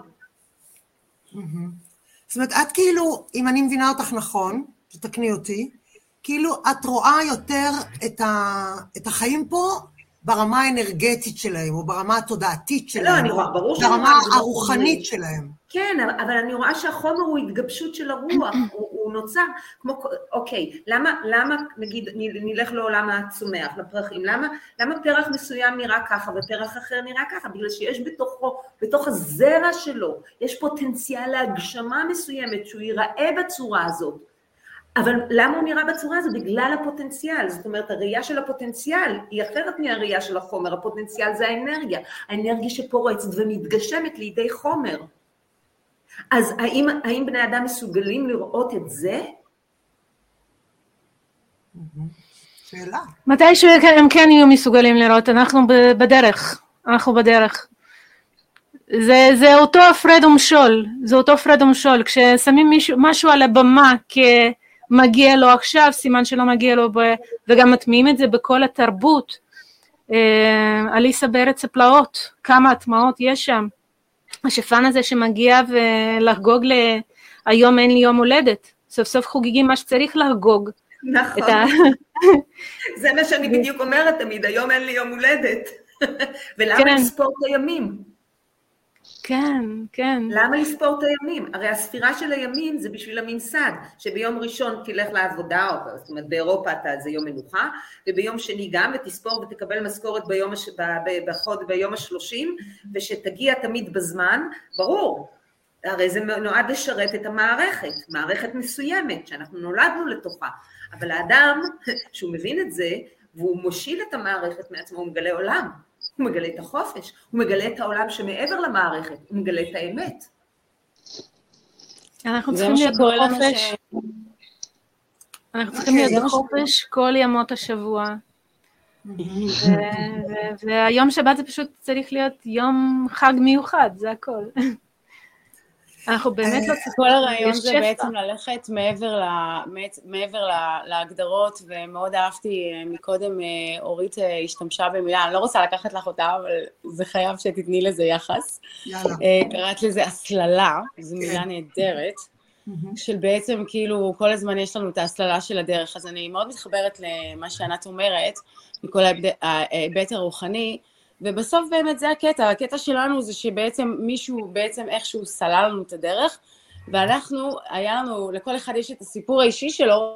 זאת אומרת, את כאילו, אם אני מבינה אותך נכון, שתקני אותי, כאילו את רואה יותר את, ה, את החיים פה ברמה האנרגטית שלהם, או ברמה התודעתית שלהם, לא, אני רואה, ברור ברמה הרוחנית שלהם. כן, אבל אני רואה שהחומר הוא התגבשות של הרוח, הוא, הוא נוצר, כמו, אוקיי, למה, למה, נגיד, נלך לעולם הצומח, לפרחים, למה, למה פרח מסוים נראה ככה, ופרח אחר נראה ככה? בגלל שיש בתוכו, בתוך הזרע שלו, יש פוטנציאל להגשמה מסוימת, שהוא ייראה בצורה הזאת, אבל למה הוא נראה בצורה הזו? בגלל הפוטנציאל, זאת אומרת, הראייה של הפוטנציאל היא אחרת מהראייה של החומר, הפוטנציאל זה האנרגיה, האנרגיה שפורצת ומתגשמת לידי חומר. אז האם, האם בני אדם מסוגלים לראות את זה? שאלה. מתי שהם כן יהיו מסוגלים לראות, אנחנו בדרך, אנחנו בדרך. זה, זה אותו הפרד ומשול, זה אותו הפרד ומשול, כששמים מישהו, משהו על הבמה כמגיע לו עכשיו, סימן שלא מגיע לו, ב, וגם מטמיעים את זה בכל התרבות, אליסה בארץ הפלאות, כמה הטמעות יש שם, השפן הזה שמגיע ולחגוג להיום אין לי יום הולדת, סוף סוף חוגגים מה שצריך לחגוג. נכון, ה... זה מה שאני בדיוק אומרת תמיד, היום אין לי יום הולדת, ולמה כן. לספור את הימים? כן, כן. למה לספור את הימים? הרי הספירה של הימים זה בשביל הממסד, שביום ראשון תלך לעבודה, או, זאת אומרת באירופה זה יום מנוחה, וביום שני גם, ותספור ותקבל משכורת ביום, הש... בחוד, ביום השלושים, ושתגיע תמיד בזמן, ברור, הרי זה נועד לשרת את המערכת, מערכת מסוימת, שאנחנו נולדנו לתוכה, אבל האדם, שהוא מבין את זה, והוא מושיל את המערכת מעצמו, הוא מגלה עולם. הוא מגלה את החופש, הוא מגלה את העולם שמעבר למערכת, הוא מגלה את האמת. אנחנו צריכים להיות בחופש, אנחנו צריכים להיות בחופש כל ימות השבוע, והיום שבת זה פשוט צריך להיות יום חג מיוחד, זה הכל. אנחנו באמת לא צריכים... כל הרעיון זה בעצם ללכת מעבר להגדרות, ומאוד אהבתי מקודם, אורית השתמשה במילה, אני לא רוצה לקחת לך אותה, אבל זה חייב שתתני לזה יחס. קראת לזה הסללה, זו מילה נהדרת, של בעצם כאילו כל הזמן יש לנו את ההסללה של הדרך, אז אני מאוד מתחברת למה שענת אומרת, מכל ההיבט הרוחני, ובסוף באמת זה הקטע, הקטע שלנו זה שבעצם מישהו בעצם איכשהו סלל לנו את הדרך, ואנחנו, היה לנו, לכל אחד יש את הסיפור האישי שלו,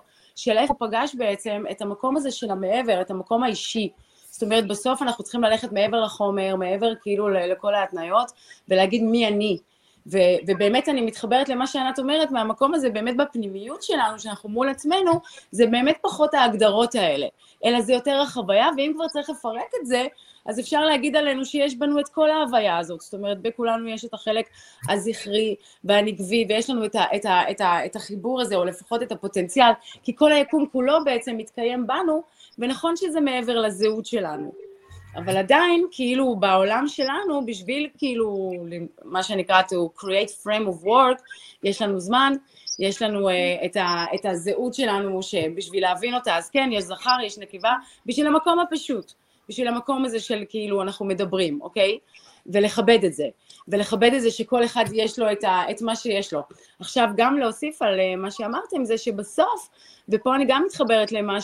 של איך הוא פגש בעצם את המקום הזה של המעבר, את המקום האישי. זאת אומרת, בסוף אנחנו צריכים ללכת מעבר לחומר, מעבר כאילו לכל ההתניות, ולהגיד מי אני. ו- ובאמת אני מתחברת למה שענת אומרת, מהמקום הזה באמת בפנימיות שלנו, שאנחנו מול עצמנו, זה באמת פחות ההגדרות האלה, אלא זה יותר החוויה, ואם כבר צריך לפרק את זה, אז אפשר להגיד עלינו שיש בנו את כל ההוויה הזאת, זאת אומרת, בכולנו יש את החלק הזכרי והנגבי, ויש לנו את, ה- את, ה- את, ה- את החיבור הזה, או לפחות את הפוטנציאל, כי כל היקום כולו בעצם מתקיים בנו, ונכון שזה מעבר לזהות שלנו. אבל עדיין, כאילו, בעולם שלנו, בשביל, כאילו, מה שנקרא, to create frame of work, יש לנו זמן, יש לנו uh, את, ה, את הזהות שלנו, שבשביל להבין אותה, אז כן, יש זכר, יש נקבה, בשביל המקום הפשוט, בשביל המקום הזה של, כאילו, אנחנו מדברים, אוקיי? ולכבד את זה, ולכבד את זה שכל אחד יש לו את, ה, את מה שיש לו. עכשיו, גם להוסיף על uh, מה שאמרתם, זה שבסוף, ופה אני גם מתחברת למה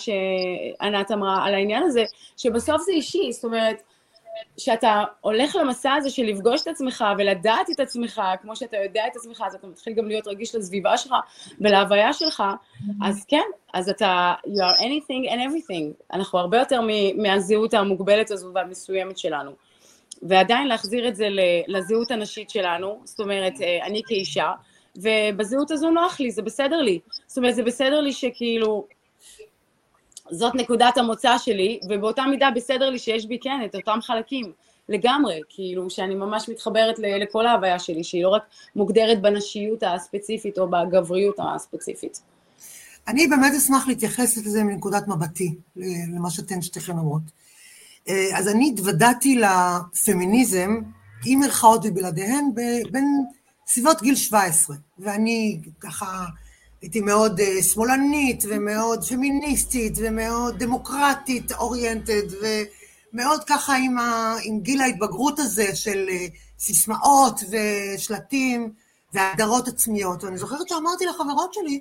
שענת אמרה על העניין הזה, שבסוף זה אישי, זאת אומרת, שאתה הולך למסע הזה של לפגוש את עצמך ולדעת את עצמך, כמו שאתה יודע את עצמך, אז אתה מתחיל גם להיות רגיש לסביבה שלך ולהוויה שלך, אז כן, אז אתה, you are anything and everything, אנחנו הרבה יותר מהזהות המוגבלת הזו והמסוימת שלנו, ועדיין להחזיר את זה לזהות הנשית שלנו, זאת אומרת, אני כאישה, ובזהות הזו נוח לי, זה בסדר לי, זאת אומרת, זה בסדר לי שכאילו, זאת נקודת המוצא שלי, ובאותה מידה בסדר לי שיש בי כן את אותם חלקים, לגמרי, כאילו שאני ממש מתחברת לכל ההוויה שלי, שהיא לא רק מוגדרת בנשיות הספציפית או בגבריות הספציפית. אני באמת אשמח להתייחס לזה מנקודת מבטי, למה שאתן שתיכן אומרות. אז אני התוודעתי לפמיניזם, עם מרכאות ובלעדיהן, בין סביבות גיל שבע עשרה, ואני ככה הייתי מאוד שמאלנית ומאוד פמיניסטית ומאוד דמוקרטית אוריינטד, ומאוד ככה עם, ה, עם גיל ההתבגרות הזה של סיסמאות ושלטים והגדרות עצמיות. ואני זוכרת שאמרתי לחברות שלי,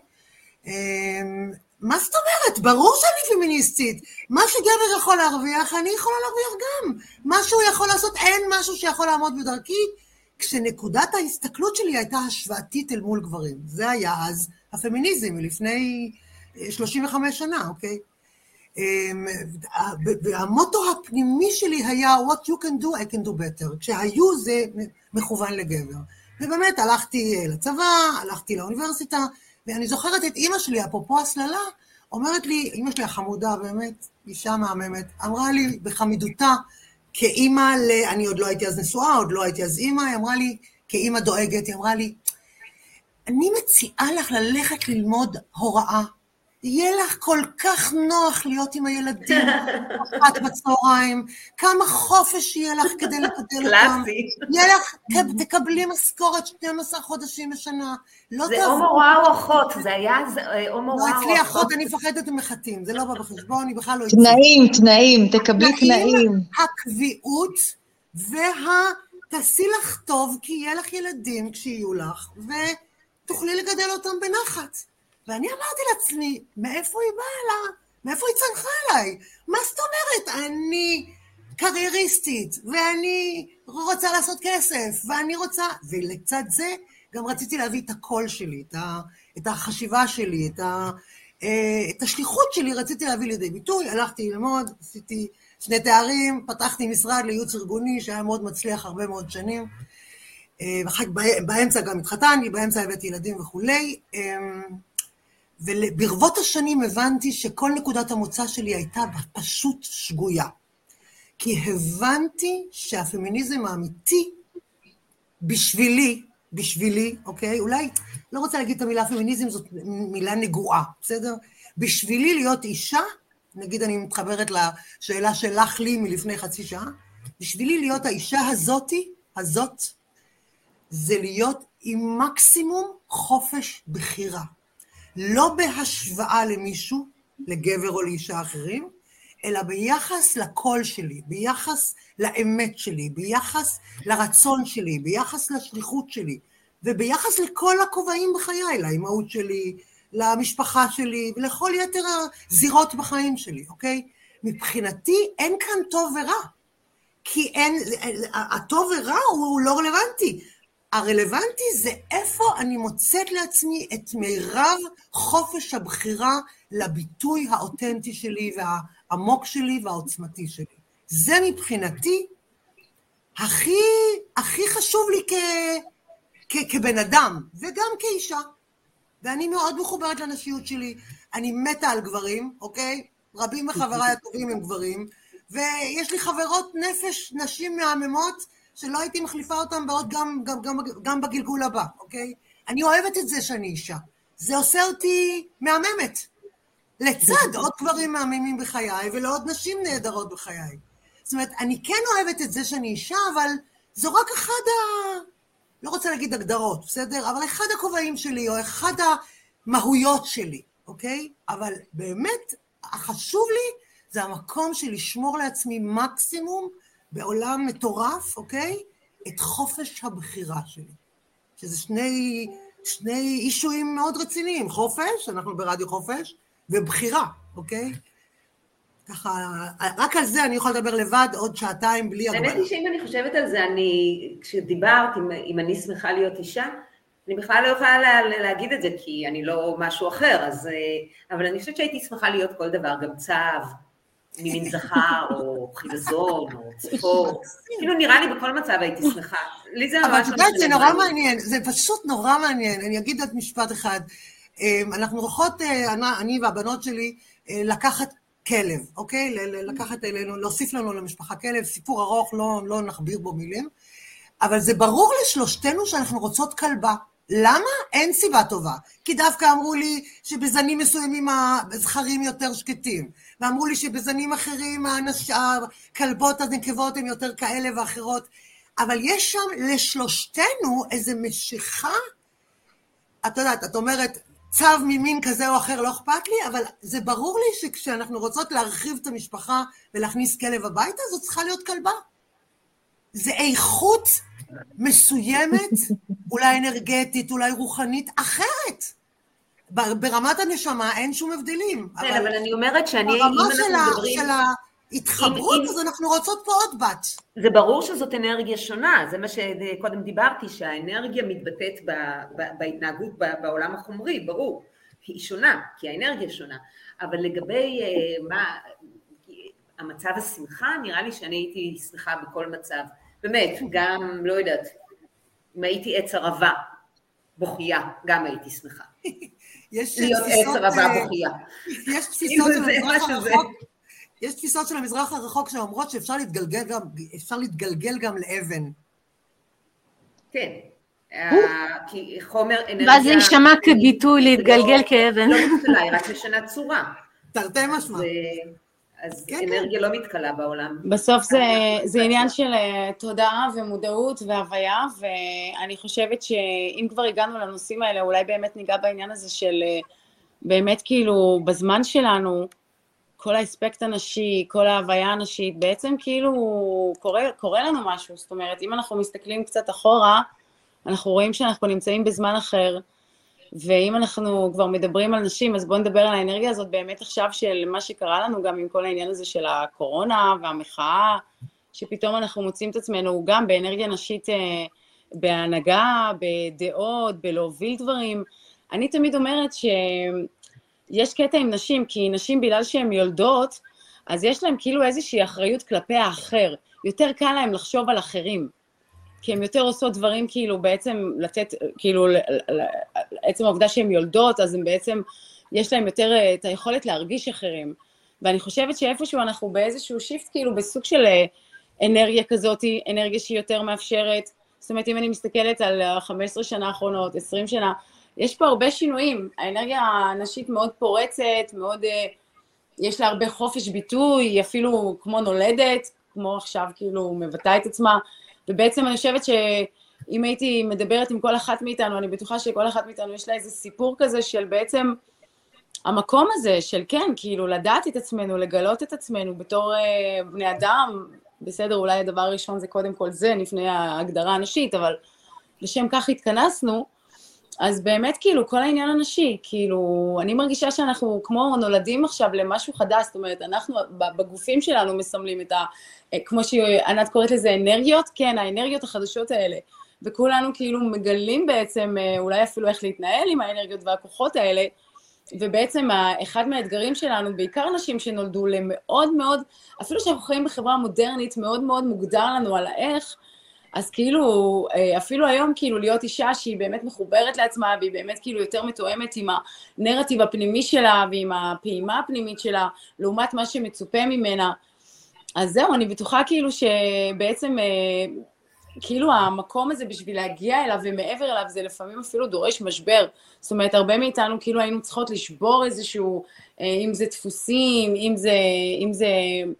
מה זאת אומרת? ברור שאני פמיניסטית. מה שגבר יכול להרוויח, אני יכולה להרוויח גם. מה שהוא יכול לעשות, אין משהו שיכול לעמוד בדרכי, כשנקודת ההסתכלות שלי הייתה השוואתית אל מול גברים. זה היה אז הפמיניזם, מלפני שלושים וחמש שנה, אוקיי? והמוטו הפנימי שלי היה, what you can do, I can do better. כשהיו זה מכוון לגבר. ובאמת הלכתי לצבא, הלכתי לאוניברסיטה, ואני זוכרת את אמא שלי, אפרופו הסללה, אומרת לי, אמא שלי החמודה באמת, אישה מהממת, אמרה לי בחמידותה, כאמא, אני עוד לא הייתי אז נשואה, עוד לא הייתי אז אמא, היא אמרה לי, כאמא דואגת, היא אמרה לי, אני מציעה לך ללכת ללמוד הוראה, יהיה לך כל כך נוח להיות עם הילדים, אחת בצהריים, כמה חופש יהיה לך כדי לקבל אותם, יהיה לך, תקבלי משכורת שנים עשר חודשים בשנה, לא זה או מורה או אחות, זה היה או מורה או אחות. לא, אצלי אחות, אני מפחדת ומחתים, זה לא בא בחשבון, אני בכלל לא אצלי. תנאים, תנאים, תקבלי תנאים. הקביעות והתעשי לך טוב, כי יהיה לך ילדים כשיהיו לך, ותוכלי לגדל אותם בנחת. ואני אמרתי לעצמי, מאיפה היא באה לה? מאיפה היא צנחה עליי? מה זאת אומרת? אני קרייריסטית, ואני רוצה לעשות כסף, ואני רוצה... ולצד זה גם רציתי להביא את הקול שלי, את, ה... את החשיבה שלי, את, ה... את השליחות שלי רציתי להביא לידי ביטוי, הלכתי ללמוד, עשיתי שני תארים, פתחתי משרד לייעוץ ארגוני, שהיה מאוד מצליח הרבה מאוד שנים, ואחר באמצע גם התחתנתי, באמצע הבאתי ילדים וכולי, וברבות השנים הבנתי שכל נקודת המוצא שלי הייתה פשוט שגויה. כי הבנתי שהפמיניזם האמיתי בשבילי, בשבילי, אוקיי? אולי, לא רוצה להגיד את המילה פמיניזם, זאת מילה נגועה, בסדר? בשבילי להיות אישה, נגיד אני מתחברת לשאלה שלך לי מלפני חצי שעה, בשבילי להיות האישה הזאתי, הזאת, זה להיות עם מקסימום חופש בחירה. לא בהשוואה למישהו, לגבר או לאישה אחרים, אלא ביחס לקול שלי, ביחס לאמת שלי, ביחס לרצון שלי, ביחס לשליחות שלי, וביחס לכל הכובעים בחיי, לאימהות שלי, למשפחה שלי, ולכל יתר הזירות בחיים שלי, אוקיי? מבחינתי אין כאן טוב ורע, כי אין, הטוב ורע הוא לא רלוונטי. הרלוונטי זה איפה אני מוצאת לעצמי את מירב חופש הבחירה לביטוי האותנטי שלי והעמוק שלי והעוצמתי שלי. זה מבחינתי הכי, הכי חשוב לי כ, כ, כבן אדם וגם כאישה. ואני מאוד מחוברת לנשיות שלי. אני מתה על גברים, אוקיי? רבים מחבריי הטובים הם גברים, ויש לי חברות נפש נשים מהממות שלא הייתי מחליפה אותם בעוד גם, גם, גם, גם בגלגול הבא, אוקיי? אני אוהבת את זה שאני אישה. זה עושה אותי מהממת. לצד עוד גברים מהממים בחיי, ולעוד נשים נהדרות בחיי. זאת אומרת, אני כן אוהבת את זה שאני אישה, אבל זו רק אחד ה... לא רוצה להגיד הגדרות, בסדר? אבל אחד הכובעים שלי, או אחד המהויות שלי, אוקיי? אבל באמת, החשוב לי, זה המקום של לשמור לעצמי מקסימום, בעולם מטורף, אוקיי? את חופש הבחירה שלי. שזה שני, שני אישויים מאוד רציניים. חופש, אנחנו ברדיו חופש, ובחירה, אוקיי? ככה, רק על זה אני יכולה לדבר לבד עוד שעתיים בלי הגבלה. האמת היא שאם אני חושבת על זה, אני, כשדיברת, אם, אם אני שמחה להיות אישה, אני בכלל לא יכולה לה, להגיד את זה, כי אני לא משהו אחר, אז, אבל אני חושבת שהייתי שמחה להיות כל דבר, גם צב, ממין זכר, או חילזון, או צפור. כאילו נראה לי בכל מצב הייתי שמחה. לי זה ממש... אבל תדעת, זה נורא מעניין, זה פשוט נורא מעניין. אני אגיד את משפט אחד. אנחנו רוצות, אני והבנות שלי, לקחת כלב, אוקיי? לקחת אלינו, להוסיף לנו למשפחה כלב, סיפור ארוך, לא, לא נכביר בו מילים. אבל זה ברור לשלושתנו שאנחנו רוצות כלבה. למה? אין סיבה טובה. כי דווקא אמרו לי שבזנים מסוימים הזכרים יותר שקטים, ואמרו לי שבזנים אחרים הכלבות הנקבות הן יותר כאלה ואחרות, אבל יש שם לשלושתנו איזו משיכה, את יודעת, את אומרת, צו ממין כזה או אחר לא אכפת לי, אבל זה ברור לי שכשאנחנו רוצות להרחיב את המשפחה ולהכניס כלב הביתה, זו צריכה להיות כלבה. זה איכות מסוימת, אולי אנרגטית, אולי רוחנית, אחרת. ברמת הנשמה אין שום הבדלים. כן, אבל אני אומרת שאני... ברמה של ההתחברות, אז אנחנו רוצות פה עוד בת. זה ברור שזאת אנרגיה שונה, זה מה שקודם דיברתי, שהאנרגיה מתבטאת בהתנהגות בעולם החומרי, ברור. היא שונה, כי האנרגיה שונה. אבל לגבי מה... המצב השמחה, נראה לי שאני הייתי שמחה בכל מצב. באמת, גם, לא יודעת, אם הייתי עץ ערבה, בוכייה, גם הייתי שמחה. להיות עץ ערבה בוכייה. יש תפיסות של המזרח הרחוק, יש תפיסות של המזרח הרחוק שאומרות שאפשר להתגלגל גם, אפשר להתגלגל גם לאבן. כן, כי חומר אנרגיה... ואז זה יישמע כביטוי להתגלגל כאבן. לא מתקלה, היא רק משנה צורה. תרתי משמע. אז אנרגיה לא מתקלה בעולם. בסוף זה, זה עניין של תודעה ומודעות והוויה, ואני חושבת שאם כבר הגענו לנושאים האלה, אולי באמת ניגע בעניין הזה של באמת כאילו בזמן שלנו, כל האספקט הנשי, כל ההוויה הנשית, בעצם כאילו קורה, קורה לנו משהו. זאת אומרת, אם אנחנו מסתכלים קצת אחורה, אנחנו רואים שאנחנו נמצאים בזמן אחר, ואם אנחנו כבר מדברים על נשים, אז בואו נדבר על האנרגיה הזאת באמת עכשיו של מה שקרה לנו, גם עם כל העניין הזה של הקורונה והמחאה, שפתאום אנחנו מוצאים את עצמנו גם באנרגיה נשית, בהנהגה, בדעות, בלהוביל דברים. אני תמיד אומרת שיש קטע עם נשים, כי נשים בגלל שהן יולדות, אז יש להן כאילו איזושהי אחריות כלפי האחר, יותר קל להן לחשוב על אחרים. כי הן יותר עושות דברים כאילו בעצם לתת, כאילו, עצם העובדה שהן יולדות, אז הן בעצם, יש להן יותר את היכולת להרגיש אחרים. ואני חושבת שאיפשהו אנחנו באיזשהו שיפט, כאילו בסוג של אנרגיה כזאת, אנרגיה שהיא יותר מאפשרת. זאת אומרת, אם אני מסתכלת על חמש עשרה שנה האחרונות, עשרים שנה, יש פה הרבה שינויים. האנרגיה הנשית מאוד פורצת, מאוד, יש לה הרבה חופש ביטוי, היא אפילו כמו נולדת, כמו עכשיו כאילו מבטאה את עצמה, ובעצם אני חושבת אם הייתי מדברת עם כל אחת מאיתנו, אני בטוחה שכל אחת מאיתנו יש לה איזה סיפור כזה של בעצם המקום הזה של כן, כאילו לדעת את עצמנו, לגלות את עצמנו בתור אה, בני אדם, בסדר, אולי הדבר הראשון זה קודם כל זה, לפני ההגדרה הנשית, אבל לשם כך התכנסנו, אז באמת כאילו כל העניין הנשי, כאילו אני מרגישה שאנחנו כמו נולדים עכשיו למשהו חדש, זאת אומרת אנחנו בגופים שלנו מסמלים את ה, כמו שענת קוראת לזה אנרגיות, כן האנרגיות החדשות האלה, וכולנו כאילו מגלים בעצם אולי אפילו איך להתנהל עם האנרגיות והכוחות האלה, ובעצם אחד מהאתגרים שלנו, בעיקר נשים שנולדו למאוד מאוד, אפילו שאנחנו חיים בחברה מודרנית, מאוד מאוד מוגדר לנו על האיך, אז כאילו, אפילו היום כאילו להיות אישה שהיא באמת מחוברת לעצמה, והיא באמת כאילו יותר מתואמת עם הנרטיב הפנימי שלה, ועם הפעימה הפנימית שלה, לעומת מה שמצופה ממנה. אז זהו, אני בטוחה כאילו שבעצם, כאילו המקום הזה בשביל להגיע אליו ומעבר אליו, זה לפעמים אפילו דורש משבר. זאת אומרת, הרבה מאיתנו כאילו היינו צריכות לשבור איזשהו, אם זה דפוסים, אם זה, אם זה,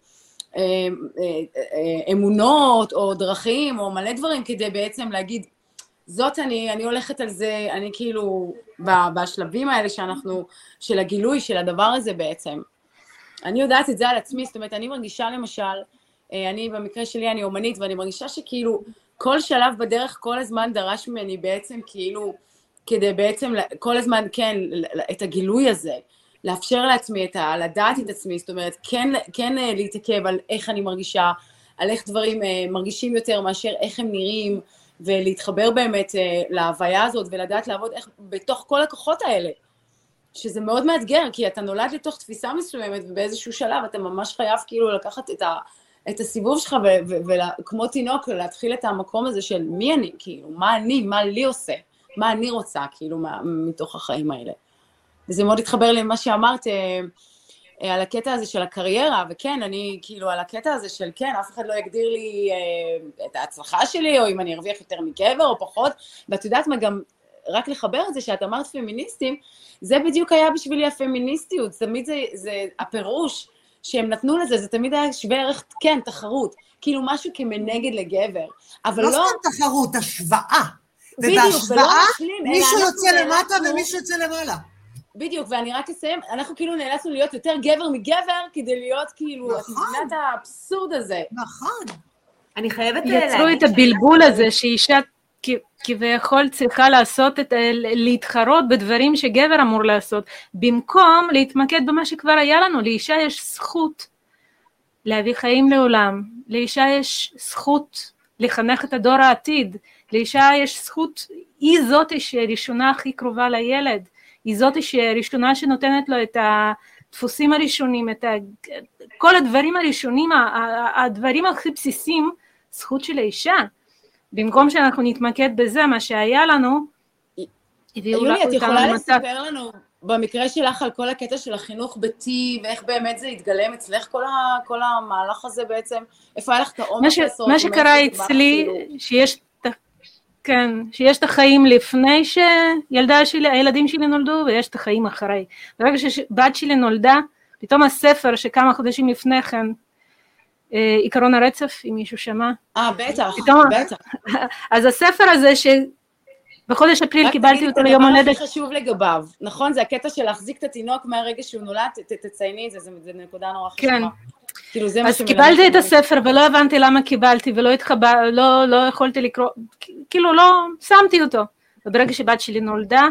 אמונות או דרכים או מלא דברים כדי בעצם להגיד, זאת אני, אני הולכת על זה, אני כאילו בשלבים האלה שאנחנו, של הגילוי של הדבר הזה בעצם. אני יודעת את זה על עצמי, זאת אומרת, אני מרגישה למשל, אני במקרה שלי אני אומנית ואני מרגישה שכאילו כל שלב בדרך כל הזמן דרש ממני בעצם כאילו, כדי בעצם כל הזמן כן, את הגילוי הזה, לאפשר לעצמי את ה... לדעת את עצמי, זאת אומרת, כן, כן להתעכב על איך אני מרגישה, על איך דברים מרגישים יותר מאשר איך הם נראים, ולהתחבר באמת להוויה הזאת, ולדעת לעבוד איך, בתוך כל הכוחות האלה, שזה מאוד מאתגר, כי אתה נולד לתוך תפיסה מסוימת, ובאיזשהו שלב אתה ממש חייב כאילו לקחת את, ה, את הסיבוב שלך, וכמו תינוק, להתחיל את המקום הזה של מי אני, כאילו, מה אני, מה לי עושה, מה אני רוצה, כאילו, מתוך החיים האלה. וזה מאוד התחבר למה שאמרת, אה, על הקטע הזה של הקריירה, וכן, אני כאילו על הקטע הזה של כן, אף אחד לא יגדיר לי אה, את ההצלחה שלי, או אם אני ארוויח יותר מגבר או פחות, ואת יודעת מה גם, רק לחבר את זה שאת אמרת פמיניסטים, זה בדיוק היה בשבילי הפמיניסטיות, תמיד זה, זה הפירוש שהם נתנו לזה, זה תמיד היה שווה ערך, כן, תחרות, כאילו משהו כמנגד לגבר, אבל לא... לא סתם תחרות, השוואה. ובהשוואה מישהו יוצא למטה ומישהו יוצא למעלה. בדיוק, ואני רק אסיים, אנחנו כאילו נאלצנו להיות יותר גבר מגבר, כדי להיות כאילו, את מבינה את האבסורד הזה. נכון. אני חייבת להגיד... יצרו את הבלבול הזה, שאישה כביכול צריכה לעשות, להתחרות בדברים שגבר אמור לעשות, במקום להתמקד במה שכבר היה לנו. לאישה יש זכות להביא חיים לעולם, לאישה יש זכות לחנך את הדור העתיד, לאישה יש זכות, היא זאת שהראשונה הכי קרובה לילד, היא זאת שהראשונה שנותנת לו את הדפוסים הראשונים, את ה... כל הדברים הראשונים, הדברים הכי בסיסיים, זכות של האישה. במקום שאנחנו נתמקד בזה, מה שהיה לנו, יולי, את יכולה לספר לנו, במקרה שלך, על כל הקטע של החינוך ביתי, ואיך באמת זה התגלם אצלך, כל, ה... כל המהלך הזה בעצם, איפה היה לך את העומק לעשות? מה שקרה אצלי, שיש... כן, שיש את החיים לפני שילדה שלי, הילדים שלי נולדו, ויש את החיים אחרי. ברגע שבת שלי נולדה, פתאום הספר שכמה חודשים לפני כן, עיקרון הרצף, אם מישהו שמע. אה, בטח, פתאום, בטח. אז הספר הזה שבחודש אפריל קיבלתי אותו ליום הולדת. רק תגיד את הדבר הכי חשוב לגביו, נכון? זה הקטע של להחזיק את התינוק מהרגע שהוא נולד, תצייני את זה, זה נקודה נורא חשובה. כן. כאילו זה מה אז קיבלתי את הספר ולא הבנתי למה קיבלתי ולא התחבא, לא, לא יכולתי לקרוא, כאילו לא שמתי אותו. וברגע שבת שלי נולדה,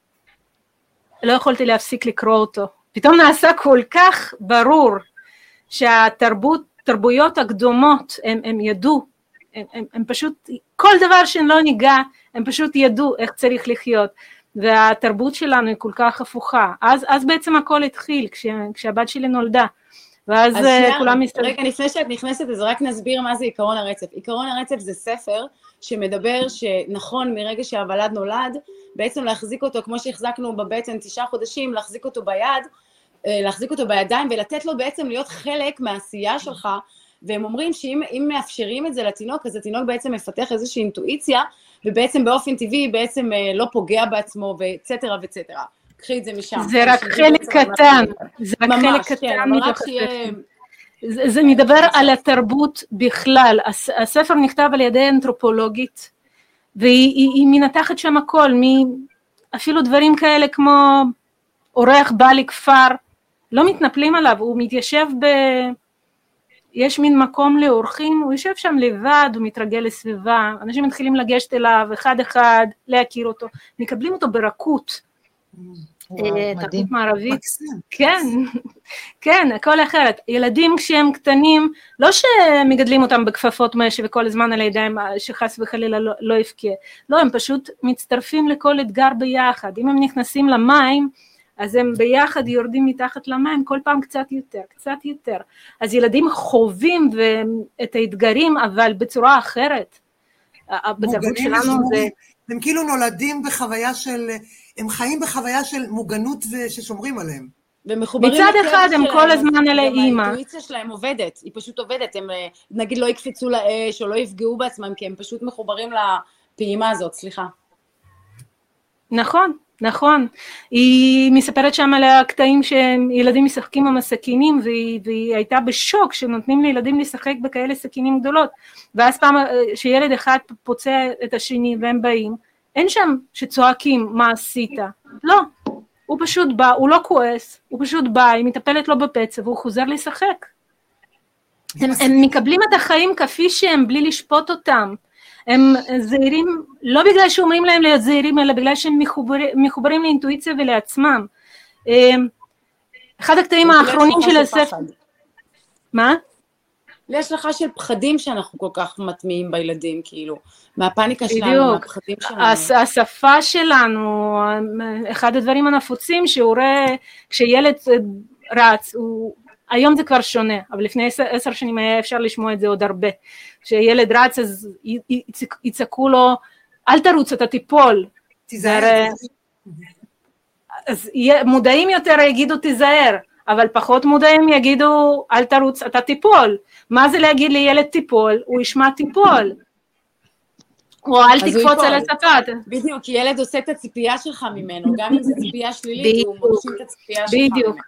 לא יכולתי להפסיק לקרוא אותו. פתאום נעשה כל כך ברור שהתרבות, תרבויות הקדומות, הם, הם ידעו, הם, הם, הם פשוט, כל דבר שהם לא ניגע, הם פשוט ידעו איך צריך לחיות. והתרבות שלנו היא כל כך הפוכה. אז, אז בעצם הכל התחיל כש, כשהבת שלי נולדה. ואז כולם מסתובבים. רגע, לפני שאת נכנסת, אז רק נסביר מה זה עיקרון הרצף. עיקרון הרצף זה ספר שמדבר שנכון מרגע שהוולד נולד, בעצם להחזיק אותו, כמו שהחזקנו בבטן תשעה חודשים, להחזיק אותו ביד, להחזיק אותו בידיים, ולתת לו בעצם להיות חלק מהעשייה שלך, והם אומרים שאם מאפשרים את זה לתינוק, אז התינוק בעצם מפתח איזושהי אינטואיציה, ובעצם באופן טבעי בעצם לא פוגע בעצמו, וצטרה וצטרה. קחי את זה משם. זה רק חלק קטן, זה רק חלק קטן מתוך הספר. זה מדבר על התרבות בכלל. הספר נכתב על ידי אנתרופולוגית, והיא מנתחת שם הכל, אפילו דברים כאלה כמו אורח בא לכפר, לא מתנפלים עליו, הוא מתיישב ב... יש מין מקום לאורחים, הוא יושב שם לבד, הוא מתרגל לסביבה, אנשים מתחילים לגשת אליו, אחד אחד, להכיר אותו, מקבלים אותו ברכות. תרבות מערבית, כן, כן, הכל אחרת. ילדים כשהם קטנים, לא שמגדלים אותם בכפפות משי וכל הזמן על הידיים שחס וחלילה לא יפקה, לא, הם פשוט מצטרפים לכל אתגר ביחד. אם הם נכנסים למים, אז הם ביחד יורדים מתחת למים כל פעם קצת יותר, קצת יותר. אז ילדים חווים את האתגרים, אבל בצורה אחרת. בתרבות שלנו זה... הם כאילו נולדים בחוויה של, הם חיים בחוויה של מוגנות ששומרים עליהם. מצד אחד הם כל הזמן על האימא. האינטואיציה שלהם עובדת, היא פשוט עובדת, הם נגיד לא יקפצו לאש או לא יפגעו בעצמם, כי הם פשוט מחוברים לפעימה הזאת, סליחה. נכון, נכון. היא מספרת שם על הקטעים שילדים משחקים עם הסכינים, והיא, והיא הייתה בשוק שנותנים לילדים לשחק בכאלה סכינים גדולות, ואז פעם שילד אחד פוצע את השני והם באים, אין שם שצועקים מה עשית, לא, הוא פשוט בא, הוא לא כועס, הוא פשוט בא, היא מטפלת לו בפצע והוא חוזר לשחק. הם, הם מקבלים את החיים כפי שהם בלי לשפוט אותם, הם זהירים, לא בגלל שאומרים להם להיות זהירים, אלא בגלל שהם מחוברים, מחוברים לאינטואיציה ולעצמם. אחד הקטעים האחרונים של הספר... מה? יש לך של פחדים שאנחנו כל כך מטמיעים בילדים, כאילו, מהפניקה שלנו, מהפחדים שלנו. השפה שלנו, אחד הדברים הנפוצים שהורה, כשילד רץ, הוא... היום זה כבר שונה, אבל לפני עשר, עשר שנים היה אפשר לשמוע את זה עוד הרבה. כשילד רץ, אז יצעקו לו, אל תרוץ, אתה תיפול. תיזהר. אז מודעים יותר יגידו תיזהר, אבל פחות מודעים יגידו, אל תרוץ, אתה תיפול. מה זה להגיד לילד תיפול? הוא ישמע תיפול. או אל תקפוץ על הספת. בדיוק, כי ילד עושה את הציפייה שלך ממנו, גם אם זה ציפייה שלילית, הוא מרשים את הציפייה שלך ממנו. בדיוק.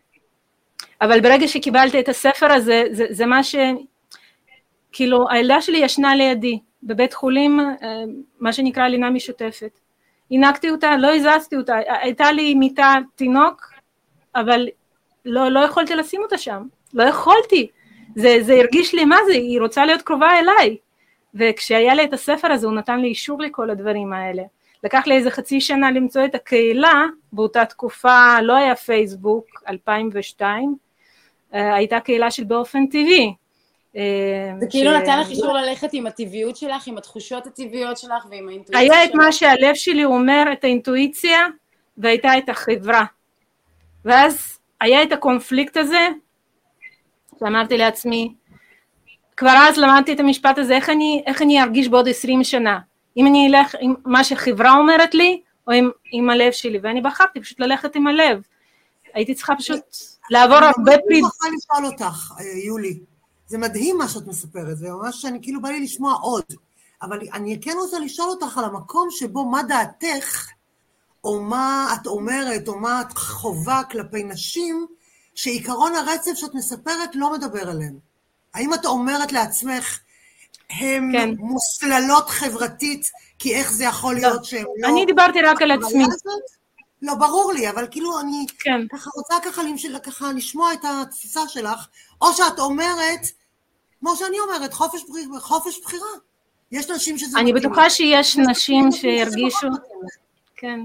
אבל ברגע שקיבלתי את הספר הזה, זה, זה מה ש... כאילו, הילדה שלי ישנה לידי, בבית חולים, מה שנקרא לינה משותפת. עינקתי אותה, לא הזזתי אותה, הייתה לי מיטה תינוק, אבל לא, לא יכולתי לשים אותה שם, לא יכולתי. זה, זה הרגיש לי מה זה, היא רוצה להיות קרובה אליי. וכשהיה לי את הספר הזה, הוא נתן לי אישור לכל הדברים האלה. לקח לי איזה חצי שנה למצוא את הקהילה, באותה תקופה לא היה פייסבוק, אלפיים ושתיים, הייתה קהילה של באופן טבעי. זה כאילו נתן לך אישור ללכת עם הטבעיות שלך, עם התחושות הטבעיות שלך ועם האינטואיציה שלך. היה את מה שהלב שלי אומר, את האינטואיציה, והייתה את החברה. ואז היה את הקונפליקט הזה, שאמרתי לעצמי, כבר אז למדתי את המשפט הזה, איך אני, איך אני ארגיש בעוד עשרים שנה? אם אני אלך עם מה שחברה אומרת לי, או עם, עם הלב שלי, ואני בחרתי פשוט ללכת עם הלב. הייתי צריכה פשוט לעבור הרבה פריד. אני רוצה לשאול אותך, יולי, זה מדהים מה שאת מספרת, וממש שאני כאילו בא לי לשמוע עוד, אבל אני כן רוצה לשאול אותך על המקום שבו מה דעתך, או מה את אומרת, או מה את חובה כלפי נשים, שעיקרון הרצף שאת מספרת לא מדבר עליהם. האם את אומרת לעצמך, הן כן. מוסללות חברתית, כי איך זה יכול להיות לא. שהן לא... אני דיברתי רק על עצמי. לא, ברור לי, אבל כאילו אני כן. ככה רוצה ככה, ככה לשמוע את התפיסה שלך, או שאת אומרת, כמו שאני אומרת, חופש, חופש בחירה. יש נשים שזה... אני מתאים. בטוחה שיש נשים שירגישו... כן.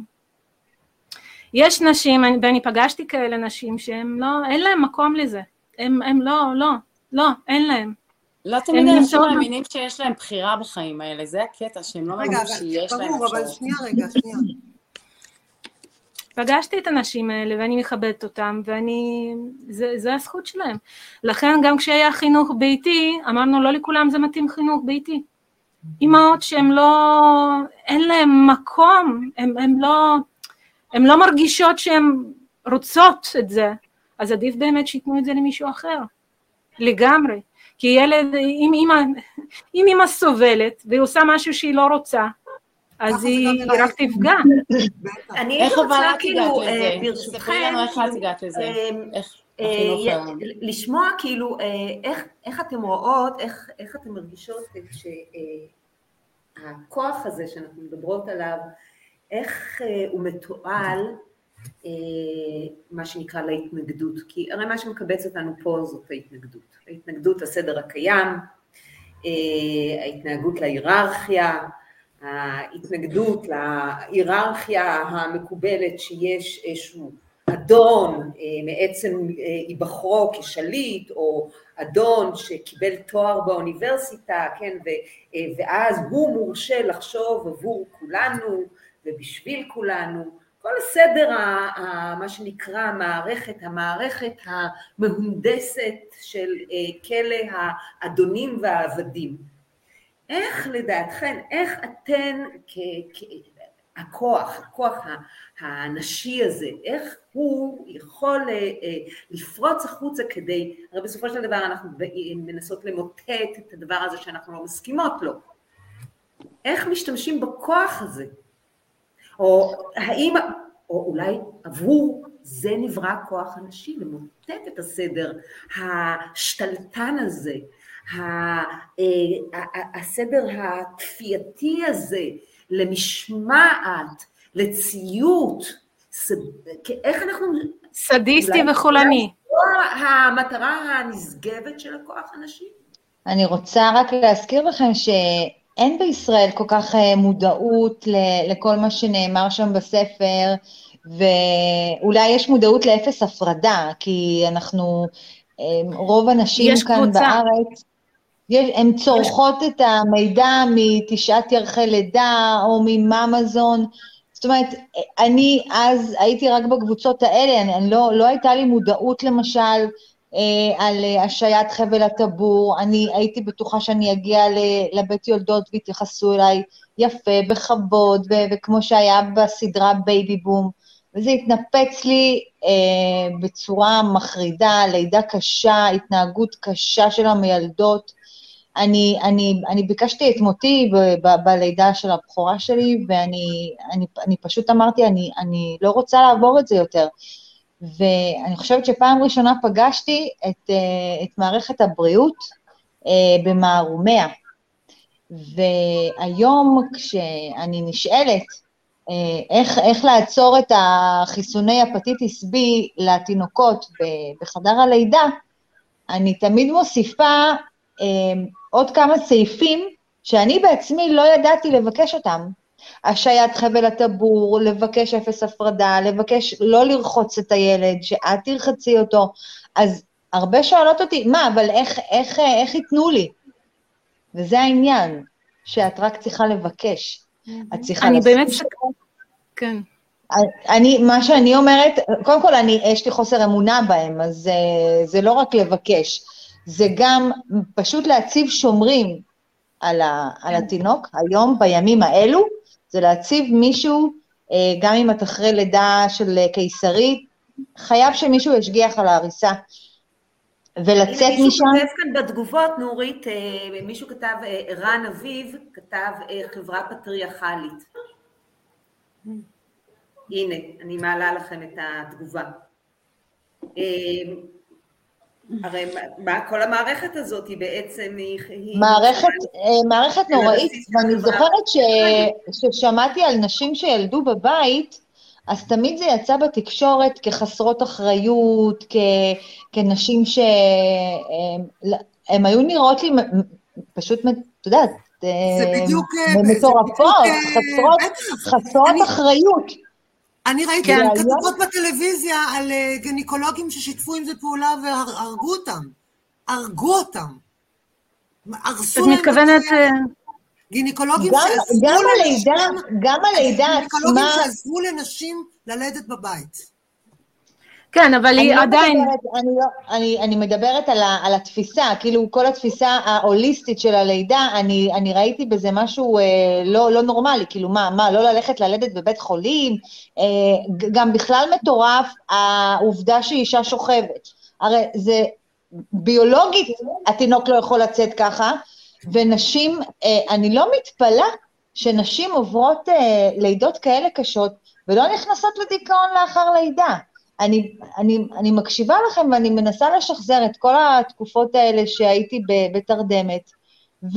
יש נשים, ואני פגשתי כאלה נשים, שהם לא, אין להם מקום לזה. הם, הם לא, לא, לא, אין להם. לא תמיד אנשים מאמינים שיש להם בחירה בחיים האלה, זה הקטע שהם לא מאמינים שיש להם אפשרות. אבל שנייה רגע, שנייה. פגשתי את האנשים האלה ואני מכבדת אותם, ואני, זה, זה הזכות שלהם. לכן גם כשהיה חינוך ביתי, אמרנו לא לכולם זה מתאים חינוך ביתי. אמאות שהם לא, אין להם מקום, הם, הם לא, הם לא מרגישות שהן רוצות את זה, אז עדיף באמת שיתנו את זה למישהו אחר, לגמרי. כי ילד, אם אמא, אם אמא סובלת והיא עושה משהו שהיא לא רוצה, אז היא רק תפגע. אני רוצה כאילו, ברשותכם, לשמוע כאילו, איך אתם רואות, איך אתם מרגישות הכוח הזה שאנחנו מדברות עליו, איך הוא מתועל, מה שנקרא להתנגדות, כי הרי מה שמקבץ אותנו פה זאת ההתנגדות, ההתנגדות לסדר הקיים, ההתנהגות להיררכיה, ההתנגדות להיררכיה המקובלת שיש איזשהו אדון מעצם היבחרו כשליט, או אדון שקיבל תואר באוניברסיטה, כן, ואז הוא מורשה לחשוב עבור כולנו ובשביל כולנו, כל הסדר, מה שנקרא המערכת, המערכת המהונדסת של כלא האדונים והעבדים. איך לדעתכן, איך אתן, הכוח, הכוח הנשי הזה, איך הוא יכול לפרוץ החוצה כדי, הרי בסופו של דבר אנחנו מנסות למוטט את הדבר הזה שאנחנו לא מסכימות לו. איך משתמשים בכוח הזה? או האם, או אולי עבור זה נברא כוח הנשי, למוטט את הסדר השתלטן הזה, הסדר הכפייתי הזה, למשמעת, לציות, איך אנחנו... סדיסטי וחולני. המטרה הנשגבת של הכוח הנשי? אני רוצה רק להזכיר לכם שאין בישראל כל כך מודעות לכל מה שנאמר שם בספר, ואולי יש מודעות לאפס הפרדה, כי אנחנו, רוב הנשים כאן קבוצה. בארץ, הן צורכות יש... את המידע מתשעת ירחי לידה או מממזון, זאת אומרת, אני אז הייתי רק בקבוצות האלה, אני, אני לא, לא הייתה לי מודעות למשל אה, על השעיית חבל הטבור, אני הייתי בטוחה שאני אגיע לבית יולדות והתייחסו אליי יפה, בכבוד, ו- וכמו שהיה בסדרה בייבי בום, וזה התנפץ לי אה, בצורה מחרידה, לידה קשה, התנהגות קשה של המילדות, אני, אני, אני ביקשתי את מותי ב, ב, בלידה של הבכורה שלי, ואני אני, אני פשוט אמרתי, אני, אני לא רוצה לעבור את זה יותר. ואני חושבת שפעם ראשונה פגשתי את, את מערכת הבריאות במערומיה. והיום כשאני נשאלת איך, איך לעצור את החיסוני הפטיטיס B לתינוקות בחדר הלידה, אני תמיד מוסיפה עוד כמה סעיפים שאני בעצמי לא ידעתי לבקש אותם. השעיית חבל הטבור, לבקש אפס הפרדה, לבקש לא לרחוץ את הילד, שאת תרחצי אותו. אז הרבה שואלות אותי, מה, אבל איך, איך, איך יתנו לי? וזה העניין, שאת רק צריכה לבקש. את צריכה אני לספר. באמת סקרת, כן. אני, מה שאני אומרת, קודם כל, אני, יש לי חוסר אמונה בהם, אז זה, זה לא רק לבקש. זה גם פשוט להציב שומרים על, ה, על התינוק, היום בימים האלו, זה להציב מישהו, גם אם את אחרי לידה של קיסרית, חייב שמישהו ישגיח על ההריסה, ולצאת משם... מישהו כתב כאן בתגובות, נורית, מישהו כתב, רן אביב, כתב חברה פטריארכלית. הנה, אני מעלה לכם את התגובה. הרי מה, כל המערכת הזאת היא בעצם היא... מערכת, מערכת נוראית, ואני זוכרת ש, ששמעתי על נשים שילדו בבית, אז תמיד זה יצא בתקשורת כחסרות אחריות, כ, כנשים שהם היו נראות לי פשוט, אתה יודעת, מטורפות, חסרות, חסרות אחריות. אני ראיתי כתבות בטלוויזיה על גניקולוגים ששיתפו עם זה פעולה והרגו אותם. הרגו אותם. הרסו להם... את מתכוונת... גניקולוגים שעזרו גם הלידה, גם הלידה עצמה... גניקולוגים שעזרו לנשים ללדת בבית. כן, אבל היא עדיין... אני, לא, אני, אני מדברת על, ה, על התפיסה, כאילו כל התפיסה ההוליסטית של הלידה, אני, אני ראיתי בזה משהו אה, לא, לא נורמלי, כאילו מה, מה, לא ללכת ללדת בבית חולים, אה, גם בכלל מטורף העובדה שאישה שוכבת. הרי זה ביולוגית, התינוק לא יכול לצאת ככה, ונשים, אה, אני לא מתפלא שנשים עוברות אה, לידות כאלה קשות, ולא נכנסות לדיכאון לאחר לידה. אני, אני, אני מקשיבה לכם ואני מנסה לשחזר את כל התקופות האלה שהייתי בתרדמת,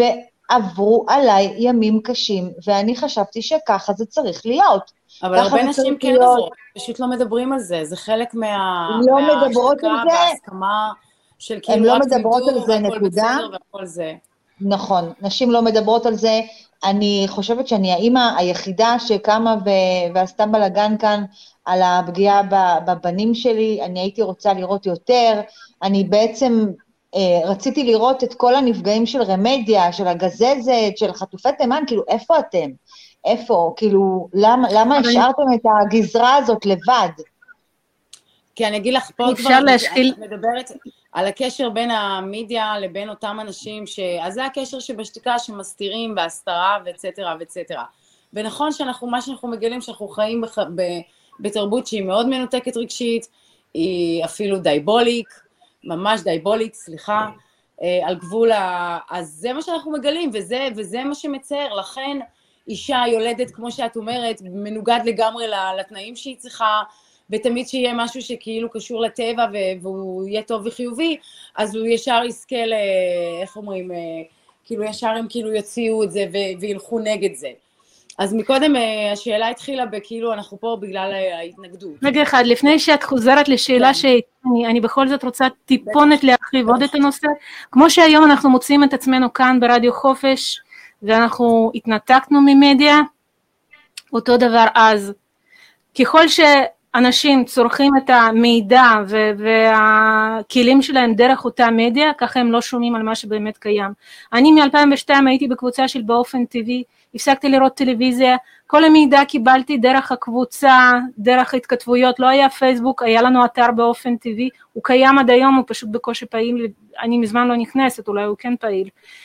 עברו עליי ימים קשים, ואני חשבתי שככה זה צריך להיות. אבל הרבה נשים כן עברו, פשוט לא מדברים על זה, זה חלק מההשתקה וההסכמה של כאילו רק תדעו והכל בסדר והכל זה. נכון, נשים לא מדברות על זה, אני חושבת שאני האמא היחידה שקמה ועשתה בלגן כאן על הפגיעה בבנים שלי, אני הייתי רוצה לראות יותר, אני בעצם רציתי לראות את כל הנפגעים של רמדיה, של הגזזת, של חטופי תימן, כאילו איפה אתם? איפה? כאילו, למה, למה השארתם את הגזרה הזאת לבד? כי אני אגיד לך, פה כבר להשחיל... מדברת על הקשר בין המדיה לבין אותם אנשים, ש... אז זה הקשר שבשתיקה שמסתירים בהסתרה וצטרה וצטרה. ונכון שאנחנו, מה שאנחנו מגלים, שאנחנו חיים בח... ב... בתרבות שהיא מאוד מנותקת רגשית, היא אפילו דייבוליק, ממש דייבוליק, סליחה, על גבול ה... אז זה מה שאנחנו מגלים, וזה, וזה מה שמצער, לכן אישה יולדת, כמו שאת אומרת, מנוגד לגמרי לתנאים שהיא צריכה, ותמיד שיהיה משהו שכאילו קשור לטבע, והוא יהיה טוב וחיובי, אז הוא ישר יזכה ל... איך אומרים? כאילו ישר הם כאילו יוציאו את זה, וילכו נגד זה. אז מקודם השאלה התחילה בכאילו אנחנו פה בגלל ההתנגדות. רגע אחד, לפני שאת חוזרת לשאלה שאני אני בכל זאת רוצה טיפונת להרחיב עוד את הנושא, כמו שהיום אנחנו מוצאים את עצמנו כאן ברדיו חופש, ואנחנו התנתקנו ממדיה, אותו דבר אז. ככל שאנשים צורכים את המידע והכלים שלהם דרך אותה מדיה, ככה הם לא שומעים על מה שבאמת קיים. אני מ-אלפיים ושתיים הייתי בקבוצה של באופן טבעי, הפסקתי לראות טלוויזיה, כל המידע קיבלתי דרך הקבוצה, דרך התכתבויות, לא היה פייסבוק, היה לנו אתר באופן טבעי, הוא קיים עד היום, הוא פשוט בקושי פעיל, אני מזמן לא נכנסת, אולי הוא כן פעיל.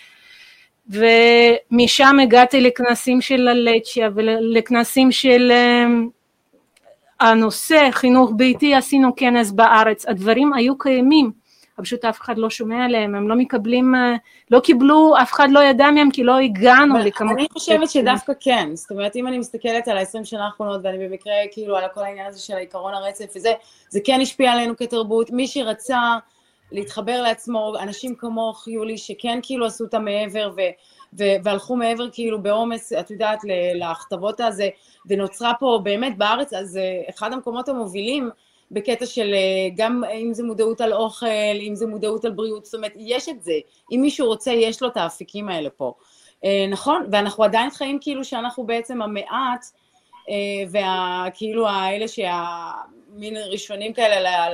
ומשם הגעתי לכנסים של הלצ'יה, ולכנסים של הנושא, חינוך ביתי, עשינו כנס בארץ, הדברים היו קיימים, פשוט אף אחד לא שומע עליהם, הם לא מקבלים, לא קיבלו, אף אחד לא ידע מהם, כי לא הגענו לכמה... אני חושבת שדווקא כן, זאת אומרת, אם אני מסתכלת על ה-עשרים שנה האחרונות, ואני במקרה כאילו על כל העניין הזה של העיקרון הרצף, וזה, זה כן השפיע עלינו כתרבות, מי שרצה להתחבר לעצמו, אנשים כמוך, יולי, שכן כאילו עשו אותה מעבר, ו... והלכו מעבר כאילו באומץ, את יודעת, להכתבות הזה, ונוצרה פה באמת בארץ, אז אחד המקומות המובילים, בקטע של גם אם זה מודעות על אוכל, אם זה מודעות על בריאות, זאת אומרת, יש את זה, אם מישהו רוצה, יש לו את האפיקים האלה פה, נכון? ואנחנו עדיין חיים כאילו שאנחנו בעצם המעט, וכאילו האלה שהמין ראשונים כאלה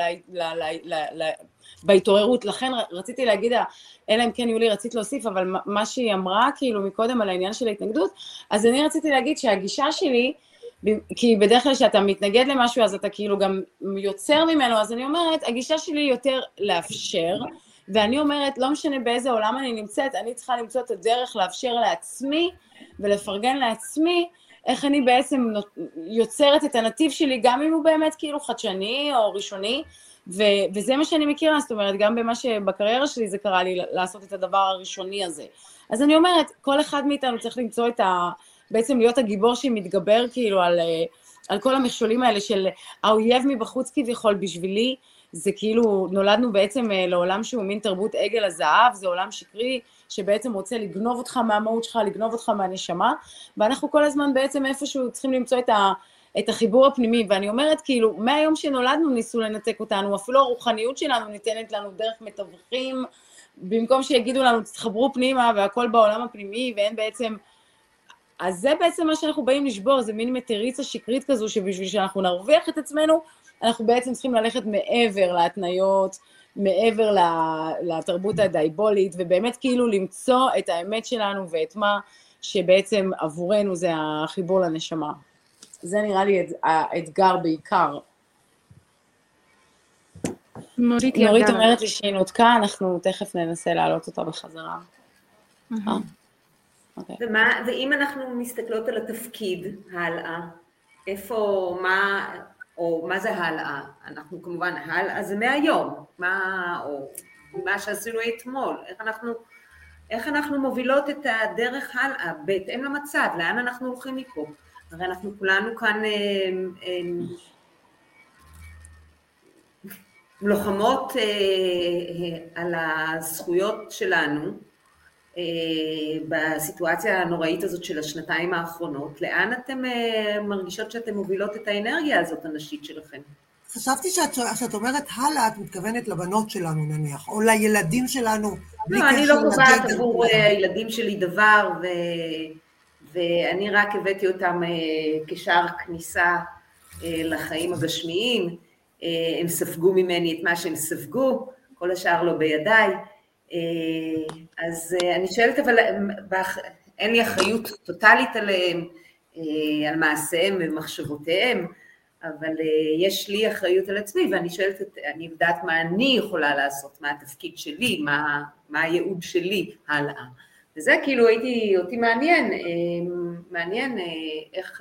בהתעוררות, לכן רציתי להגיד, אלא אם כן יולי רצית להוסיף, אבל מה שהיא אמרה כאילו מקודם על העניין של ההתנגדות, אז אני רציתי להגיד שהגישה שלי, כי בדרך כלל שאתה מתנגד למשהו, אז אתה כאילו גם יוצר ממנו, אז אני אומרת, הגישה שלי יותר לאפשר, ואני אומרת, לא משנה באיזה עולם אני נמצאת, אני צריכה למצוא את הדרך לאפשר לעצמי, ולפרגן לעצמי, איך אני בעצם יוצרת את הנתיב שלי, גם אם הוא באמת כאילו חדשני או ראשוני, ו- וזה מה שאני מכירה, זאת אומרת, גם במה שבקריירה שלי זה קרה לי, לעשות את הדבר הראשוני הזה. אז אני אומרת, כל אחד מאיתנו צריך למצוא את ה... בעצם להיות הגיבור שמתגבר כאילו על, על כל המכשולים האלה של האויב מבחוץ כביכול בשבילי, זה כאילו נולדנו בעצם לעולם שהוא מין תרבות עגל הזהב, זה עולם שקרי שבעצם רוצה לגנוב אותך מהמהות שלך, לגנוב אותך מהנשמה, ואנחנו כל הזמן בעצם איפשהו צריכים למצוא את, ה, את החיבור הפנימי, ואני אומרת כאילו, מהיום שנולדנו ניסו לנתק אותנו, אפילו הרוחניות שלנו ניתנת לנו דרך מתווכים, במקום שיגידו לנו תתחברו פנימה והכל בעולם הפנימי, ואין בעצם... אז זה בעצם מה שאנחנו באים לשבור, זה מין מטריצה שקרית כזו, שבשביל שאנחנו נרוויח את עצמנו, אנחנו בעצם צריכים ללכת מעבר להתניות, מעבר לתרבות הדייבולית, ובאמת כאילו למצוא את האמת שלנו, ואת מה שבעצם עבורנו זה החיבור לנשמה. זה נראה לי האתגר בעיקר. נורית, נורית אומרת לי שהיא נותקה, אנחנו תכף ננסה להעלות אותה בחזרה. אה? Okay. ומה, ואם אנחנו מסתכלות על התפקיד הלאה, איפה, מה, או מה זה הלאה? אנחנו כמובן, הלאה זה מהיום, מה, או מה שעשינו אתמול, איך אנחנו, איך אנחנו מובילות את הדרך הלאה, בהתאם למצב, לאן אנחנו הולכים מפה? הרי אנחנו כולנו כאן אה, אה, לוחמות אה, אה, על הזכויות שלנו, בסיטואציה הנוראית הזאת של השנתיים האחרונות, לאן אתם מרגישות שאתם מובילות את האנרגיה הזאת הנשית שלכם? חשבתי שאת, שאת אומרת הלאה, את מתכוונת לבנות שלנו נניח, או לילדים שלנו. לא, אני לא קובעת עבור הילדים שלי דבר, ו... ואני רק הבאתי אותם כשער כניסה לחיים הגשמיים, הם ספגו ממני את מה שהם ספגו, כל השאר לא בידיי, אז אני שואלת, אבל אין לי אחריות טוטלית עליהם, על מעשיהם ומחשבותיהם, אבל יש לי אחריות על עצמי, ואני שואלת, אני יודעת מה אני יכולה לעשות, מה התפקיד שלי, מה, מה הייעוד שלי הלאה. וזה כאילו הייתי, אותי מעניין, מעניין איך,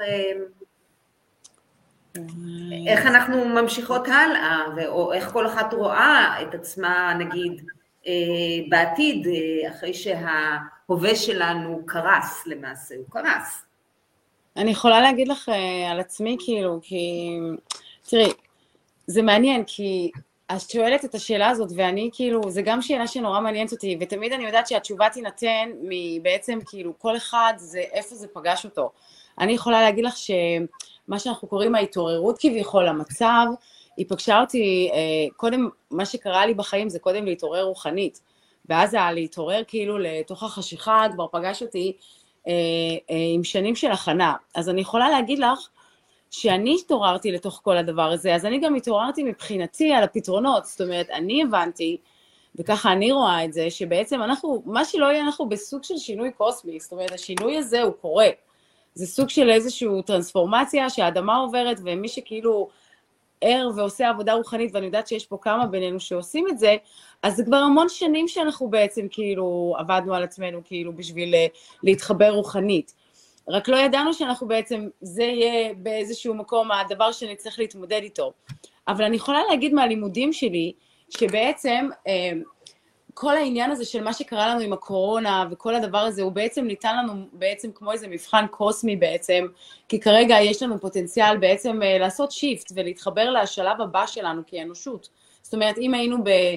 איך אנחנו ממשיכות הלאה, או איך כל אחת רואה את עצמה, נגיד, בעתיד, אחרי שההווה שלנו קרס למעשה, הוא קרס. אני יכולה להגיד לך על עצמי, כאילו, כי, תראי, זה מעניין, כי אז שואלת את השאלה הזאת, ואני כאילו, זה גם שאלה שנורא מעניינת אותי, ותמיד אני יודעת שהתשובה תינתן מבעצם, כאילו, כל אחד זה איפה זה פגש אותו. אני יכולה להגיד לך שמה שאנחנו קוראים ההתעוררות כביכול למצב, היא פגשה אותי, קודם, מה שקרה לי בחיים זה קודם להתעורר רוחנית, ואז להתעורר כאילו לתוך החשיכה, כבר פגש אותי עם שנים של הכנה. אז אני יכולה להגיד לך, שאני התעוררתי לתוך כל הדבר הזה, אז אני גם התעוררתי מבחינתי על הפתרונות, זאת אומרת, אני הבנתי, וככה אני רואה את זה, שבעצם אנחנו, מה שלא יהיה, אנחנו בסוג של שינוי קוסמי, זאת אומרת, השינוי הזה הוא קורה, זה סוג של איזושהי טרנספורמציה שהאדמה עוברת, ומי שכאילו ער ועושה עבודה רוחנית, ואני יודעת שיש פה כמה בינינו שעושים את זה, אז זה כבר המון שנים שאנחנו בעצם כאילו עבדנו על עצמנו, כאילו בשביל להתחבר רוחנית. רק לא ידענו שאנחנו בעצם, זה יהיה באיזשהו מקום הדבר שנצטרך להתמודד איתו. אבל אני יכולה להגיד מהלימודים שלי, שבעצם כל העניין הזה של מה שקרה לנו עם הקורונה, וכל הדבר הזה, הוא בעצם ניתן לנו בעצם כמו איזה מבחן קוסמי בעצם, כי כרגע יש לנו פוטנציאל בעצם לעשות שיפט, ולהתחבר לשלב הבא שלנו כאנושות. זאת אומרת, אם היינו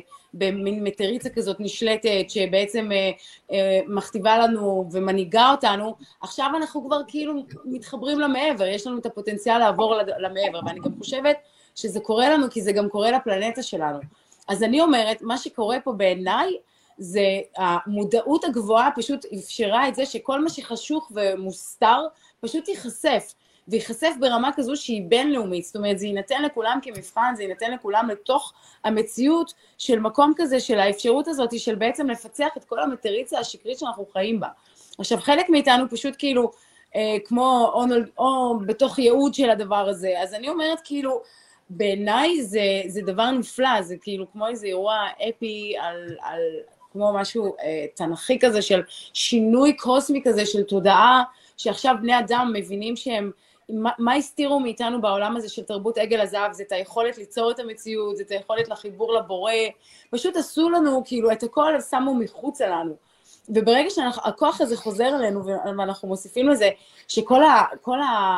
במין מטריצה כזאת נשלטת, שבעצם אה, אה, מכתיבה לנו ומנהיגה אותנו, עכשיו אנחנו כבר כאילו מתחברים למעבר, יש לנו את הפוטנציאל לעבור למעבר, ואני גם חושבת שזה קורה לנו, כי זה גם קורה לפלנטה שלנו. אז אני אומרת, מה שקורה פה בעיניי, זה המודעות הגבוהה פשוט אפשרה את זה, שכל מה שחשוך ומוסתר, פשוט ייחשף. ויחשף ברמה כזו שהיא בינלאומית, זאת אומרת, זה יינתן לכולם כמבחן, זה יינתן לכולם לתוך המציאות של מקום כזה, של האפשרות הזאת, של בעצם לפצח את כל המטריצה השקרית שאנחנו חיים בה. עכשיו, חלק מאיתנו פשוט כאילו, אה, כמו, או, או בתוך ייעוד של הדבר הזה, אז אני אומרת כאילו, בעיניי זה, זה דבר נפלא, זה כאילו כמו איזה אירוע אפי על, על כמו משהו אה, תנכי כזה, של שינוי קוסמי כזה, של תודעה, שעכשיו בני אדם מבינים שהם, מה, מה הסתירו מאיתנו בעולם הזה של תרבות עגל הזהב, זה את היכולת ליצור את המציאות, זה את היכולת לחיבור לבורא, פשוט עשו לנו, כאילו את הכל שמו מחוץ עלינו, וברגע שהכוח הזה חוזר אלינו, ואנחנו מוסיפים לזה, שכל ה, כל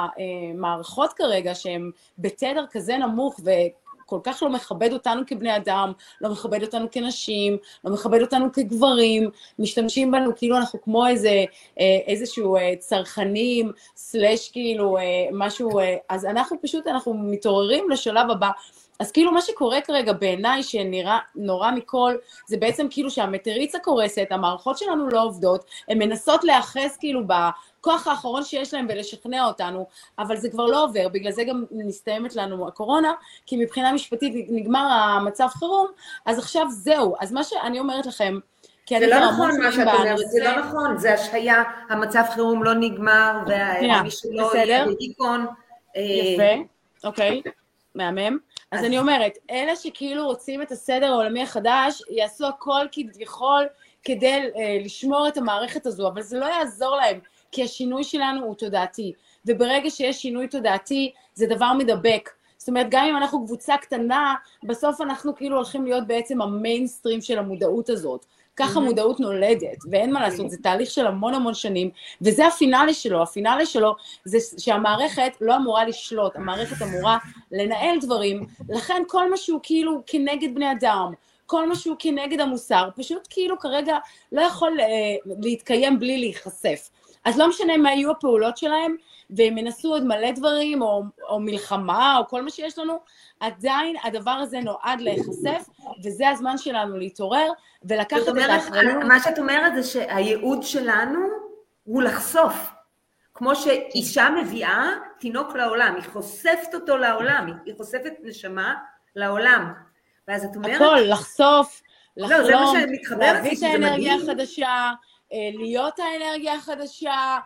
המערכות כרגע, שהן בתדר כזה נמוך, וכל כך לא מכבד אותנו כבני אדם, לא מכבד אותנו כנשים, לא מכבד אותנו כגברים, משתמשים בנו כאילו אנחנו כמו איזה, איזשהו צרכנים, סלש כאילו משהו, אז אנחנו פשוט, אנחנו מתעוררים לשלב הבא, אז כאילו מה שקורה כרגע בעיניי שנראה נורא מכל, זה בעצם כאילו שהמטריצה קורסת, המערכות שלנו לא עובדות, הן מנסות להיאחז כאילו בכוח האחרון שיש להם ולשכנע אותנו, אבל זה כבר לא עובר, בגלל זה גם מסתיימת לנו הקורונה, כי מבחינה משפטית נגמר המצב חירום, אז עכשיו זהו, אז מה שאני אומרת לכם, זה לא נכון מה שאת אומרת, זה לא נכון, זה השהיה, המצב חירום לא נגמר, ומי שלא יהיה איקון. יפה, אוקיי, מהמם. אז אני אומרת, אלה שכאילו רוצים את הסדר העולמי החדש, יעשו הכל כביכול כדי לשמור את המערכת הזו, אבל זה לא יעזור להם, כי השינוי שלנו הוא תודעתי, וברגע שיש שינוי תודעתי, זה דבר מדבק. זאת אומרת, גם אם אנחנו קבוצה קטנה, בסוף אנחנו כאילו הולכים להיות בעצם המיינסטרים של המודעות הזאת. ככה מודעות נולדת, ואין מה לעשות, זה תהליך של המון המון שנים, וזה הפינאלי שלו, הפינאלי שלו זה שהמערכת לא אמורה לשלוט, המערכת אמורה לנהל דברים, לכן כל משהו כאילו כנגד בני אדם, כל משהו כנגד המוסר, פשוט כאילו כרגע לא יכול אה, להתקיים בלי להיחשף. אז לא משנה מה יהיו הפעולות שלהם, והם ינסו עוד מלא דברים, או, או מלחמה, או כל מה שיש לנו, עדיין הדבר הזה נועד להיחשף, וזה הזמן שלנו להתעורר, ולקחת את האחריות. מה שאת אומרת זה שהייעוד שלנו הוא לחשוף. כמו שאישה מביאה תינוק לעולם, היא חושפת אותו לעולם, היא חושפת נשמה לעולם. ואז את אומרת... הכל, לחשוף, לחלום, לא, זה מה שמתחבר להביא את האנרגיה החדשה, להיות האנרגיה החדשה,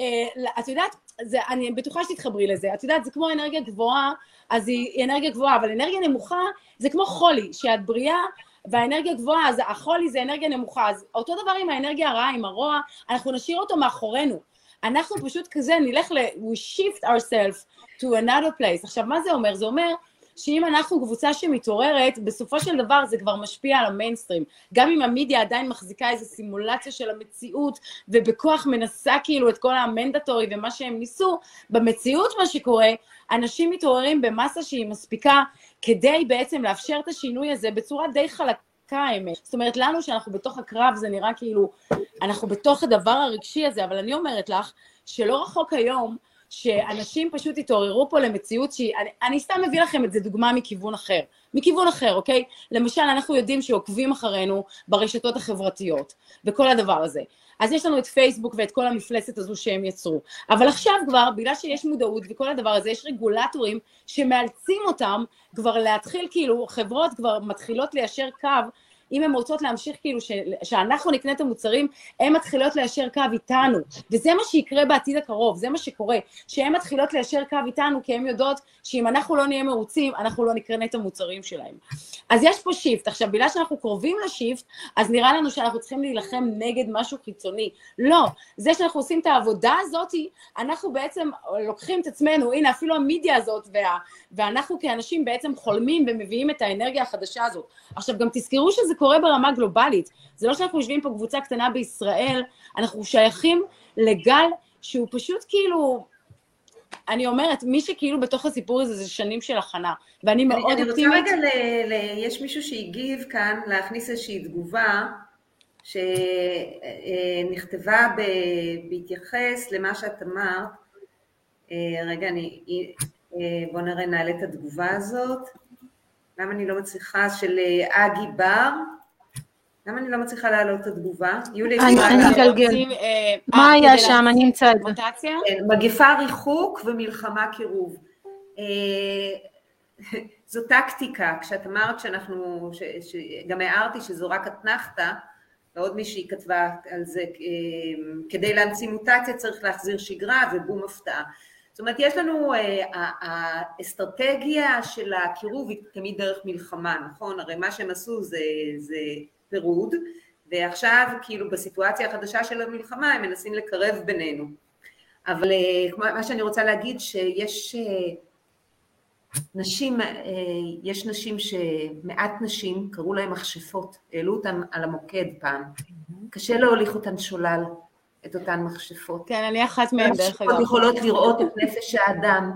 את יודעת, זה, אני בטוחה שתתחברי לזה, את יודעת, זה כמו אנרגיה גבוהה, אז היא אנרגיה גבוהה, אבל אנרגיה נמוכה זה כמו חולי, שאת בריאה, והאנרגיה גבוהה, אז החולי זה אנרגיה נמוכה, אז אותו דבר עם האנרגיה הרעה, עם הרוע, אנחנו נשאיר אותו מאחורינו, אנחנו פשוט כזה נלך ל... we shift ourselves to another place. עכשיו, מה זה אומר? זה אומר שאם אנחנו קבוצה שמתעוררת, בסופו של דבר זה כבר משפיע על המיינסטרים. גם אם המדיה עדיין מחזיקה איזו סימולציה של המציאות, ובכוח מנסה כאילו את כל המנדטורי ומה שהם ניסו, במציאות מה שקורה, אנשים מתעוררים במסה שהיא מספיקה, כדי בעצם לאפשר את השינוי הזה בצורה די חלקה. האמת. זאת אומרת, לנו שאנחנו בתוך הקרב, זה נראה כאילו, אנחנו בתוך הדבר הרגשי הזה, אבל אני אומרת לך, שלא רחוק היום, שאנשים פשוט התעוררו פה למציאות שהיא, אני, אני סתם מביא לכם את זה דוגמה מכיוון אחר, מכיוון אחר, אוקיי? למשל, אנחנו יודעים שעוקבים אחרינו ברשתות החברתיות, וכל הדבר הזה. אז יש לנו את פייסבוק ואת כל המפלצת הזו שהם יצרו. אבל עכשיו כבר, בגלל שיש מודעות וכל הדבר הזה, יש רגולטורים שמאלצים אותם כבר להתחיל, כאילו, חברות כבר מתחילות ליישר קו, אם הן רוצות להמשיך כאילו ש... שאנחנו נקנה את המוצרים, הן מתחילות ליישר קו איתנו, וזה מה שיקרה בעתיד הקרוב, זה מה שקורה, שהן מתחילות ליישר קו איתנו, כי הן יודעות שאם אנחנו לא נהיה מרוצים, אנחנו לא נקנה את המוצרים שלהם. אז יש פה שיפט, עכשיו בגלל שאנחנו קרובים לשיפט, אז נראה לנו שאנחנו צריכים להילחם נגד משהו חיצוני, לא, זה שאנחנו עושים את העבודה הזאת, אנחנו בעצם לוקחים את עצמנו, הנה אפילו המדיה הזאת, וה... ואנחנו כאנשים בעצם חולמים ומביאים את האנרגיה החדשה הזאת. עכשיו גם תזכרו שזה קורה ברמה גלובלית, זה לא שאנחנו יושבים פה קבוצה קטנה בישראל, אנחנו שייכים לגל שהוא פשוט כאילו, אני אומרת, מי שכאילו בתוך הסיפור הזה זה שנים של הכנה, ואני מאוד אני אופטימית. רוצה רגע, ל, ל, יש מישהו שהגיב כאן להכניס איזושהי תגובה, שנכתבה ב, בהתייחס למה שאת אמרת, רגע, אני, בוא נראה, נעלה את התגובה הזאת, למה אני לא מצליחה, של אגי בר, למה אני לא מצליחה להעלות את התגובה? יולי, אני אגלגל. מה היה שם? אני אמצא את זה. מגפה ריחוק ומלחמה קירוב. זו טקטיקה, כשאת אמרת שאנחנו, גם הערתי שזו רק אתנחתא, ועוד מישהי כתבה על זה, כדי להמציא מוטציה צריך להחזיר שגרה ובום הפתעה. זאת אומרת, יש לנו, האסטרטגיה של הקירוב היא תמיד דרך מלחמה, נכון? הרי מה שהם עשו זה, זה פירוד, ועכשיו כאילו בסיטואציה החדשה של המלחמה הם מנסים לקרב בינינו. אבל מה שאני רוצה להגיד שיש נשים, יש נשים שמעט נשים, קראו להן מכשפות, העלו אותן על המוקד פעם, קשה להוליך אותן שולל. את אותן מכשפות. כן, אני אחת מהן דרך אגב. יכולות לראות את נפש האדם,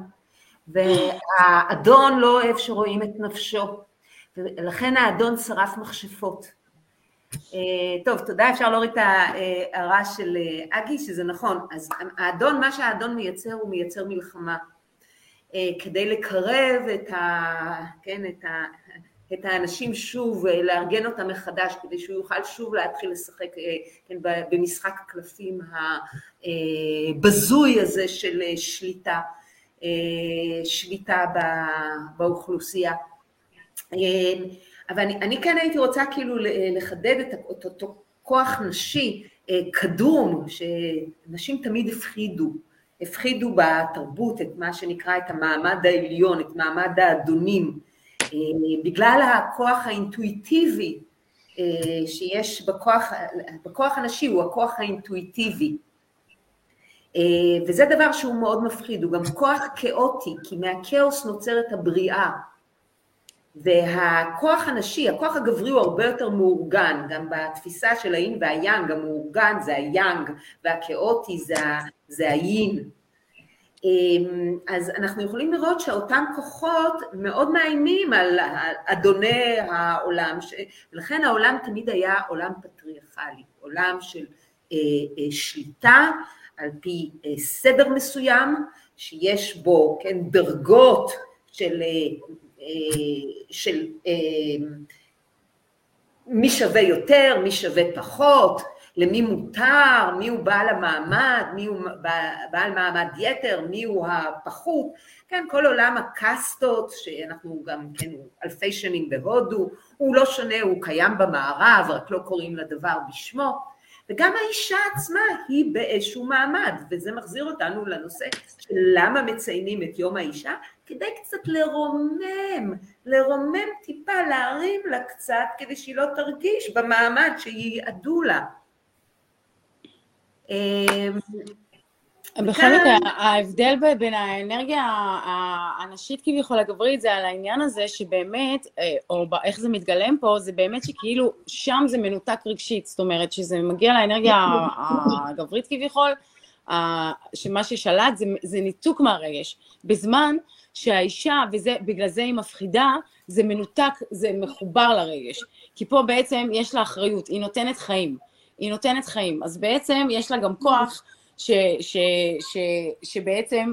והאדון לא אוהב שרואים את נפשו, ולכן האדון שרף מכשפות. טוב, תודה, אפשר להוריד את ההערה של אגי, שזה נכון. אז האדון, מה שהאדון מייצר, הוא מייצר מלחמה, כדי לקרב את ה... כן, את ה... את האנשים שוב, לארגן אותם מחדש, כדי שהוא יוכל שוב להתחיל לשחק כן, במשחק הקלפים הבזוי הזה של שליטה, שליטה באוכלוסייה. אבל אני, אני כן הייתי רוצה כאילו לחדד את אותו כוח נשי קדום, שנשים תמיד הפחידו, הפחידו בתרבות את מה שנקרא את המעמד העליון, את מעמד האדונים, בגלל הכוח האינטואיטיבי שיש בכוח, בכוח הנשי, הוא הכוח האינטואיטיבי. וזה דבר שהוא מאוד מפחיד, הוא גם כוח כאוטי, כי מהכאוס נוצרת הבריאה. והכוח הנשי, הכוח הגברי הוא הרבה יותר מאורגן, גם בתפיסה של האין והיאנג, המאורגן זה היאנג, והכאוטי זה, זה היין. אז אנחנו יכולים לראות שאותם כוחות מאוד מאיימים על אדוני העולם, ולכן העולם תמיד היה עולם פטריארכלי, עולם של שליטה על פי סדר מסוים, שיש בו, כן, דרגות של, של מי שווה יותר, מי שווה פחות, למי מותר, מי הוא בעל המעמד, מי הוא בעל מעמד יתר, מי הוא הפחות, כן, כל עולם הקסטות, שאנחנו גם, כן, אלפי שנים בהודו, הוא לא שונה, הוא קיים במערב, רק לא קוראים לדבר בשמו, וגם האישה עצמה היא באיזשהו מעמד, וזה מחזיר אותנו לנושא של למה מציינים את יום האישה, כדי קצת לרומם, לרומם טיפה, להרים לה קצת, כדי שהיא לא תרגיש במעמד שייעדו לה. בכל מקרה, ההבדל בין האנרגיה הנשית כביכול הגברית זה על העניין הזה שבאמת, או איך זה מתגלם פה, זה באמת שכאילו שם זה מנותק רגשית, זאת אומרת שזה מגיע לאנרגיה הגברית כביכול, שמה ששלט זה, זה ניתוק מהרגש, בזמן שהאישה, ובגלל זה היא מפחידה, זה מנותק, זה מחובר לרגש, כי פה בעצם יש לה אחריות, היא נותנת חיים, היא נותנת חיים, אז בעצם יש לה גם כוח, ש, ש, ש, שבעצם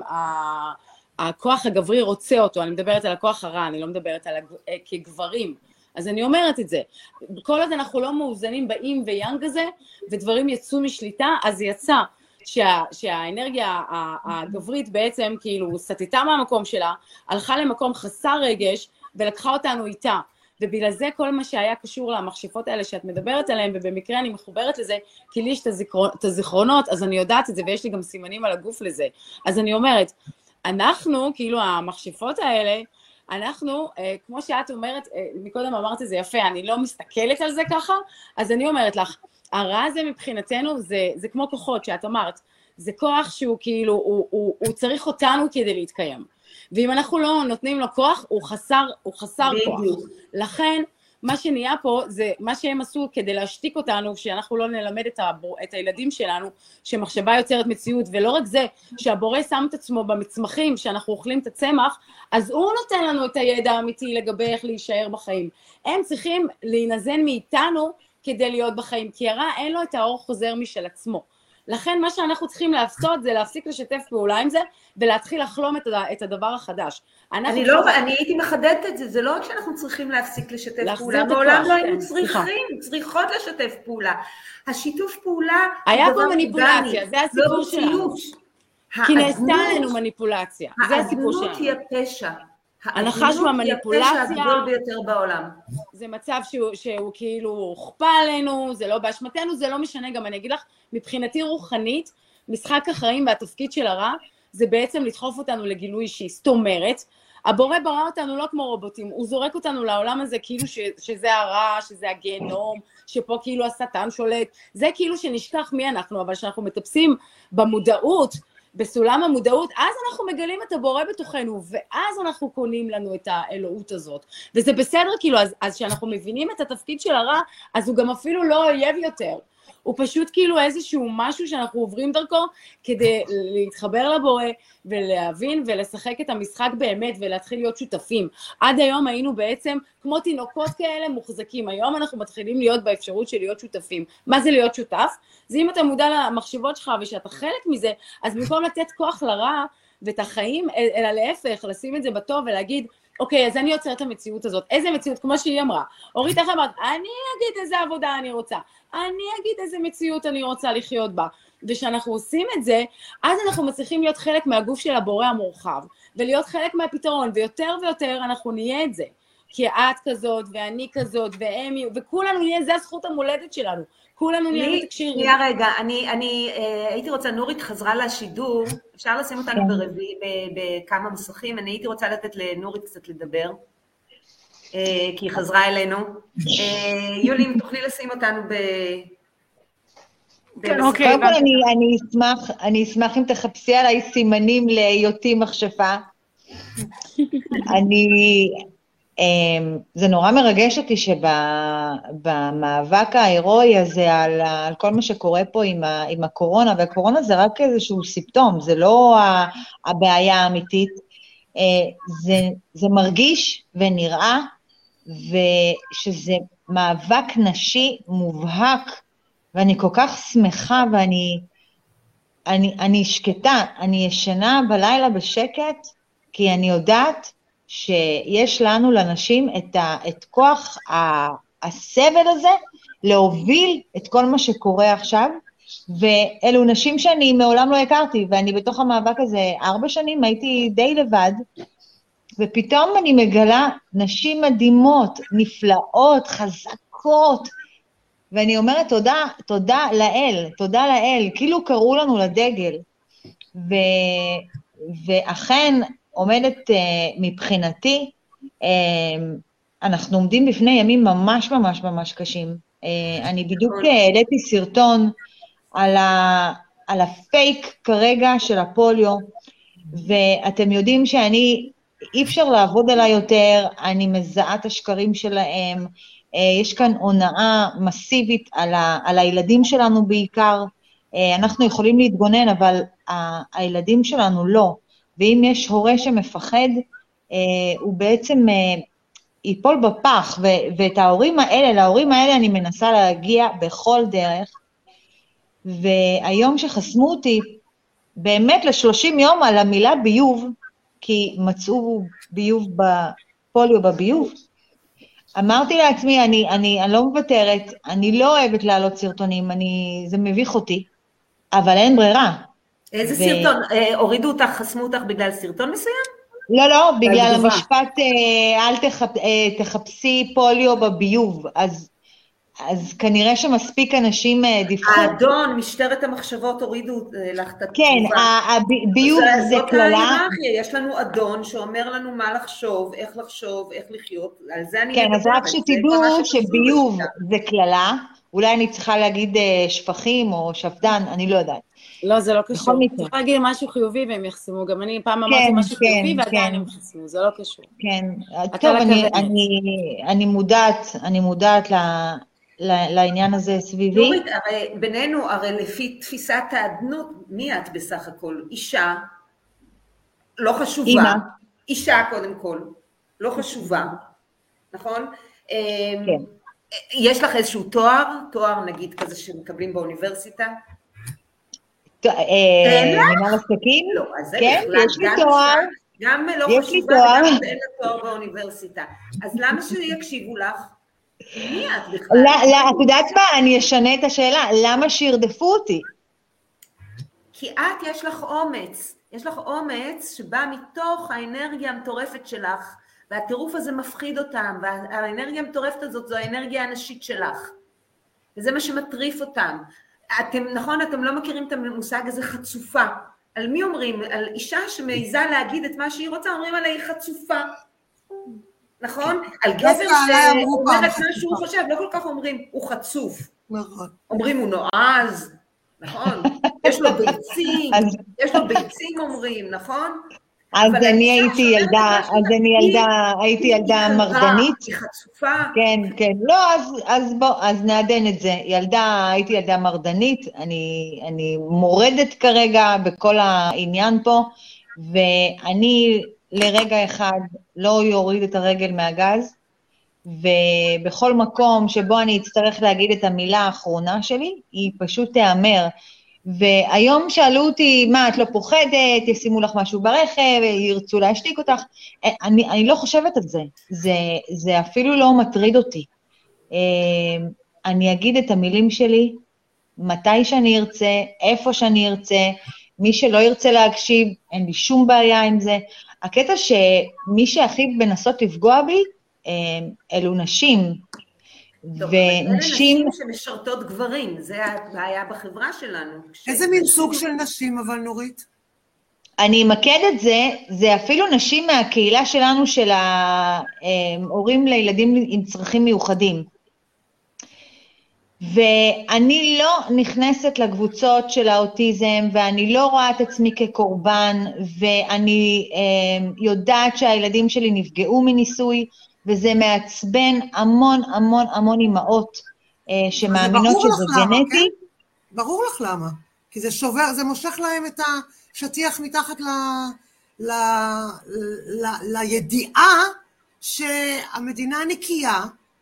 הכוח הגברי רוצה אותו, אני מדברת על הכוח הרע, אני לא מדברת על כגברים, אז אני אומרת את זה, כל עוד אנחנו לא מאוזנים באים ויאנג הזה, ודברים יצאו משליטה, אז יצא שה, שהאנרגיה הגברית בעצם כאילו סטטה מהמקום שלה, הלכה למקום חסר רגש, ולקחה אותנו איתה, ובגלל זה כל מה שהיה קשור למחשפות האלה שאת מדברת עליהן, ובמקרה אני מחוברת לזה, כי לי יש את הזיכרונות, אז אני יודעת את זה, ויש לי גם סימנים על הגוף לזה. אז אני אומרת, אנחנו, כאילו המחשפות האלה, אנחנו, כמו שאת אומרת, מקודם אמרת את זה יפה, אני לא מסתכלת על זה ככה, אז אני אומרת לך, הרע הזה מבחינתנו, זה, זה כמו כוחות שאת אמרת, זה כוח שהוא כאילו, הוא, הוא, הוא צריך אותנו כדי להתקיים. ואם אנחנו לא נותנים לו כוח, הוא חסר, הוא חסר כוח. לכן, מה שנהיה פה, זה מה שהם עשו כדי להשתיק אותנו, שאנחנו לא נלמד את, הבור, את הילדים שלנו, שמחשבה יוצרת מציאות, ולא רק זה, שהבורא שם את עצמו במצמחים, שאנחנו אוכלים את הצמח, אז הוא נותן לנו את הידע האמיתי לגבי איך להישאר בחיים. הם צריכים להינזן מאיתנו כדי להיות בחיים, כי הרע אין לו את האור חוזר משל עצמו. לכן מה שאנחנו צריכים לעשות זה להפסיק לשתף פעולה עם זה, ולהתחיל לחלום את הדבר החדש. אני לא, אני הייתי מחדדת את זה, זה לא רק שאנחנו צריכים להפסיק לשתף פעולה, בעולם לא היינו צריכים, צריכות לשתף פעולה. השיתוף פעולה... היה פה מניפולציה, זה הסיפור שלנו. כי נעשתה לנו מניפולציה, זה הסיפור שלנו. האדנות היא הפשע. הנחש הוא המניפולציה, היא הפשע הגדול ביותר בעולם. זה מצב שהוא, שהוא כאילו הוכפה עלינו, זה לא באשמתנו, זה לא משנה, גם אני אגיד לך, מבחינתי רוחנית, משחק החיים והתפקיד של הרע, זה בעצם לדחוף אותנו לגילוי אישי, זאת אומרת, הבורא ברא אותנו לא כמו רובוטים, הוא זורק אותנו לעולם הזה כאילו ש, שזה הרע, שזה הגיהנום, שפה כאילו השטן שולט, זה כאילו שנשכח מי אנחנו, אבל שאנחנו מטפסים במודעות, בסולם המודעות, אז אנחנו מגלים את הבורא בתוכנו, ואז אנחנו קונים לנו את האלוהות הזאת. וזה בסדר, כאילו, אז, אז שאנחנו מבינים את התפקיד של הרע, אז הוא גם אפילו לא אויב יותר. הוא פשוט כאילו איזשהו משהו שאנחנו עוברים דרכו, כדי להתחבר לבורא, ולהבין ולשחק את המשחק באמת, ולהתחיל להיות שותפים. עד היום היינו בעצם כמו תינוקות כאלה מוחזקים. היום אנחנו מתחילים להיות באפשרות של להיות שותפים. מה זה להיות שותף? זה אם אתה מודע למחשבות שלך, ושאתה חלק מזה, אז במקום לתת כוח לרע, ואת החיים, אלא להפך, לשים את זה בטוב, ולהגיד, אוקיי, אז אני יוצר את המציאות הזאת. איזה מציאות? כמו שהיא אמרה. אורית, איך אמרת? אני אגיד איזה עבודה אני רוצה. אני אגיד איזה מציאות אני רוצה לחיות בה. ושאנחנו עושים את זה, אז אנחנו מצליחים להיות חלק מהגוף של הבורא המורחב, ולהיות חלק מהפתרון, ויותר ויותר אנחנו נהיה את זה. כי את כזאת, ואני כזאת, והם, וכולנו נהיה, זה הזכות המולדת שלנו. כולנו נהיה בתקשיר. שנייה רגע, אני, אני אה, הייתי רוצה, נורית חזרה לשידור, אפשר לשים אותנו ברבי, בכמה מסכים, אני הייתי רוצה לתת לנורית קצת לדבר, אה, כי היא חזרה אלינו. אה, יולי, אם תוכלי לשים אותנו ב... כן, אוקיי. קודם כל אני, אני אשמח, אני אשמח אם תחפשי עליי סימנים להיותי מכשפה. אני... זה נורא מרגש אותי שבמאבק ההירואי הזה על, על כל מה שקורה פה עם, ה, עם הקורונה, והקורונה זה רק איזשהו סימפטום, זה לא הבעיה האמיתית, זה, זה מרגיש ונראה, ושזה מאבק נשי מובהק, ואני כל כך שמחה, ואני אני, אני שקטה, אני ישנה בלילה בשקט, כי אני יודעת שיש לנו לנשים את, ה, את כוח ה, הסבל הזה, להוביל את כל מה שקורה עכשיו, ואלו נשים שאני מעולם לא הכרתי, ואני בתוך המאבק הזה ארבע שנים הייתי די לבד, ופתאום אני מגלה נשים מדהימות, נפלאות, חזקות, ואני אומרת תודה, תודה לאל, תודה לאל, כאילו קראו לנו לדגל, ו, ואכן עומדת uh, מבחינתי, uh, אנחנו עומדים בפני ימים ממש ממש ממש קשים, uh, אני בדיוק העליתי סרטון על, ה, על הפייק כרגע של הפוליו, ואתם יודעים שאני, אי אפשר לעבוד עליי יותר, אני מזהה את השקרים שלהם, יש כאן הונאה מסיבית על, ה, על הילדים שלנו בעיקר, אנחנו יכולים להתגונן, אבל ה, הילדים שלנו לא, ואם יש הורה שמפחד, הוא בעצם ייפול בפח, ו, ואת ההורים האלה, להורים האלה אני מנסה להגיע בכל דרך, והיום שחסמו אותי, באמת ל-שלושים יום על המילה ביוב, כי מצאו ביוב בפוליו בביוב, אמרתי לעצמי, אני, אני, אני לא מוותרת, אני לא אוהבת לעלות סרטונים, אני, זה מביך אותי, אבל אין ברירה. איזה ו... סרטון? אה, הורידו אותך, חסמו אותך בגלל סרטון מסוים? לא, לא, בגלל המשפט, אה, אל תחפ, אה, תחפשי פוליו בביוב, אז, אז כנראה שמספיק אנשים אה, דיווחו. האדון, משטרת המחשבות הורידו לך את התגובה. כן, הביוב זה, זה כללה. יש לנו אדון שאומר לנו מה לחשוב, איך לחשוב, איך לחיות, על זה אני כן, אז רק שתדעו שביוב זה כללה, אולי אני צריכה להגיד שפכים או שפדן, אני לא יודעת. לא, זה לא קשור. צריך להגיד משהו חיובי והם יחסמו, גם אני פעם אמרתי משהו חיובי ועדיין הם יחסמו, זה לא קשור. כן, טוב, אני מודעת, אני מודעת לעניין הזה סביבי. נורית, הרי בינינו, הרי לפי תפיסת האדנות, מי את בסך הכל? אישה, לא חשובה. אימא. אישה קודם כל, לא חשובה, נכון? כן. יש לך איזשהו תואר, תואר נגיד כזה שמקבלים באוניברסיטה? מנהל עסקים? לא, אז זה כן, בכלל, יש לי תואר. גם לא חשובה, גם אין לה תואר באוניברסיטה. אז למה שיקשיבו לך? מי את בכלל? את יודעת מה? אני אשנה את השאלה, למה שירדפו אותי? כי את יש לך אומץ, יש לך אומץ שבא מתוך האנרגיה המטורפת שלך, והטירוף הזה מפחיד אותם, והאנרגיה המטורפת הזאת זו האנרגיה הנשית שלך, וזה מה שמטריף אותם. אתם, נכון, אתם לא מכירים את המושג הזה חצופה. על מי אומרים? על אישה שמעיזה להגיד את מה שהיא רוצה, אומרים עליה היא חצופה. נכון? על גבר שאומר את מה שהוא חושב, לא כל כך אומרים, הוא חצוף. אומרים, הוא נועז, נכון? יש לו ביצים, יש לו ביצים אומרים, נכון? אז אני הייתי ילדה, אז אני ילדה, הייתי ילדה מרדנית. היא חצופה. כן, כן. לא, אז, אז בוא, אז נעדן את זה. ילדה, הייתי ילדה מרדנית, אני, אני מורדת כרגע בכל העניין פה, ואני לרגע אחד לא יוריד את הרגל מהגז, ובכל מקום שבו אני אצטרך להגיד את המילה האחרונה שלי, היא פשוט תאמר. והיום שאלו אותי, מה, את לא פוחדת, ישימו לך משהו ברכב, ירצו להשתיק אותך, אני, אני לא חושבת על זה, זה, זה אפילו לא מטריד אותי. אני אגיד את המילים שלי, מתי שאני ארצה, איפה שאני ארצה, מי שלא ירצה להקשיב, אין לי שום בעיה עם זה. הקטע שמי שהכי מנסות לפגוע בי, אלו נשים, טוב, ונשים... אלה נשים שמשרתות גברים, זה הבעיה בחברה שלנו. איזה מין סוג של נשים אבל נורית? אני אמקד את זה, זה אפילו נשים מהקהילה שלנו של ההורים לילדים עם צרכים מיוחדים. ואני לא נכנסת לקבוצות של האוטיזם, ואני לא רואה את עצמי כקורבן, ואני יודעת שהילדים שלי נפגעו מניסוי, וזה מעצבן המון המון המון אימהות שמאמינות שזה גנטי. כן? ברור לך למה, כי זה שובר, זה מושך להם את השטיח מתחת ל, ל, ל, ל, לידיעה שהמדינה נקייה,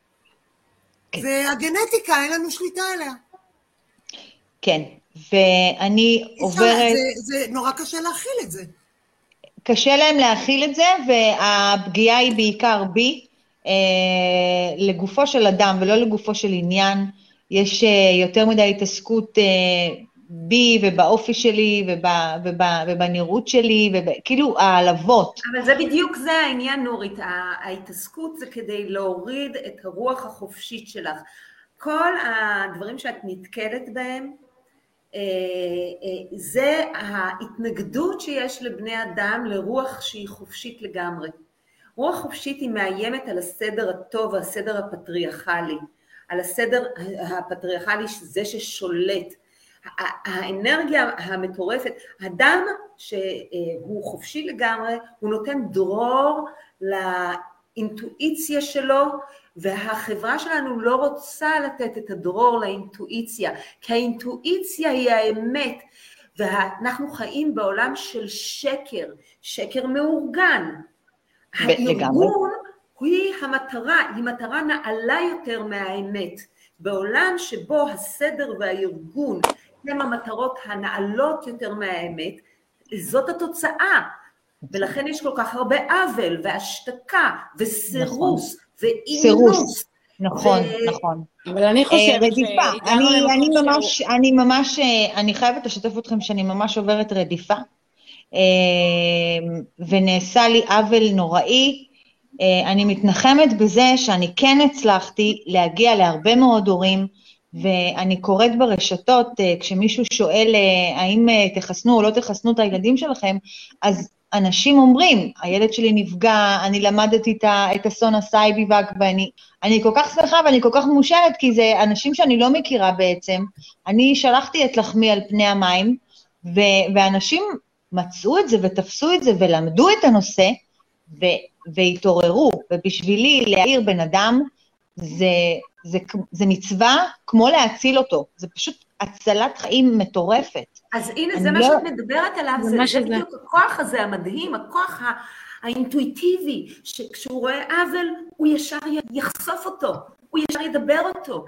והגנטיקה אין לנו שליטה עליה. כן, ואני עוברת... זה, זה נורא קשה להכיל את זה. קשה להם להכיל את זה, והפגיעה היא בעיקר בי, אה, לגופו של אדם ולא לגופו של עניין. יש אה, יותר מדי התעסקות אה, בי ובאופי שלי ובא, ובא, ובנראות שלי, וכאילו העלבות. אבל זה בדיוק זה העניין, נורית, ההתעסקות זה כדי להוריד את הרוח החופשית שלך. כל הדברים שאת נתקלת בהם, זה ההתנגדות שיש לבני אדם לרוח שהיא חופשית לגמרי. רוח חופשית היא מאיימת על הסדר הטוב, הסדר הפטריארכלי, על הסדר הפטריארכלי, זה ששולט. האנרגיה המטורפת, אדם שהוא חופשי לגמרי, הוא נותן דרור לאינטואיציה שלו, והחברה שלנו לא רוצה לתת את הדרור לאינטואיציה, כי האינטואיציה היא האמת, ואנחנו חיים בעולם של שקר, שקר מאורגן. הארגון היא המטרה, היא מטרה נעלה יותר מהאמת. בעולם שבו הסדר והארגון הם המטרות הנעלות יותר מהאמת, זאת התוצאה. ולכן יש כל כך הרבה עוול והשתקה וסירוס ואינוס. נכון, נכון. אבל אני חושבת רדיפה. אני ממש, אני ממש, אני חייבת לשתף אתכם שאני ממש עוברת רדיפה, ונעשה לי עוול נוראי. אני מתנחמת בזה שאני כן הצלחתי להגיע להרבה מאוד הורים, ואני קוראת ברשתות, כשמישהו שואל האם תחסנו או לא תחסנו את הילדים שלכם, אז אנשים אומרים, הילד שלי נפגע, אני למדתי את אסון הסייביבק, ואני אני כל כך שמחה ואני כל כך מאושרת, כי זה אנשים שאני לא מכירה בעצם. אני שלחתי את לחמי על פני המים, ו- ואנשים מצאו את זה ותפסו את זה ולמדו את הנושא, ו- והתעוררו, ובשבילי להעיר בן אדם, זה, זה, זה מצווה כמו להציל אותו, זה פשוט הצלת חיים מטורפת. אז הנה, זה מה שאת מדברת עליו, זה בדיוק הכוח הזה המדהים, הכוח האינטואיטיבי, שכשהוא רואה עוול, הוא ישר יחשוף אותו, הוא ישר ידבר אותו.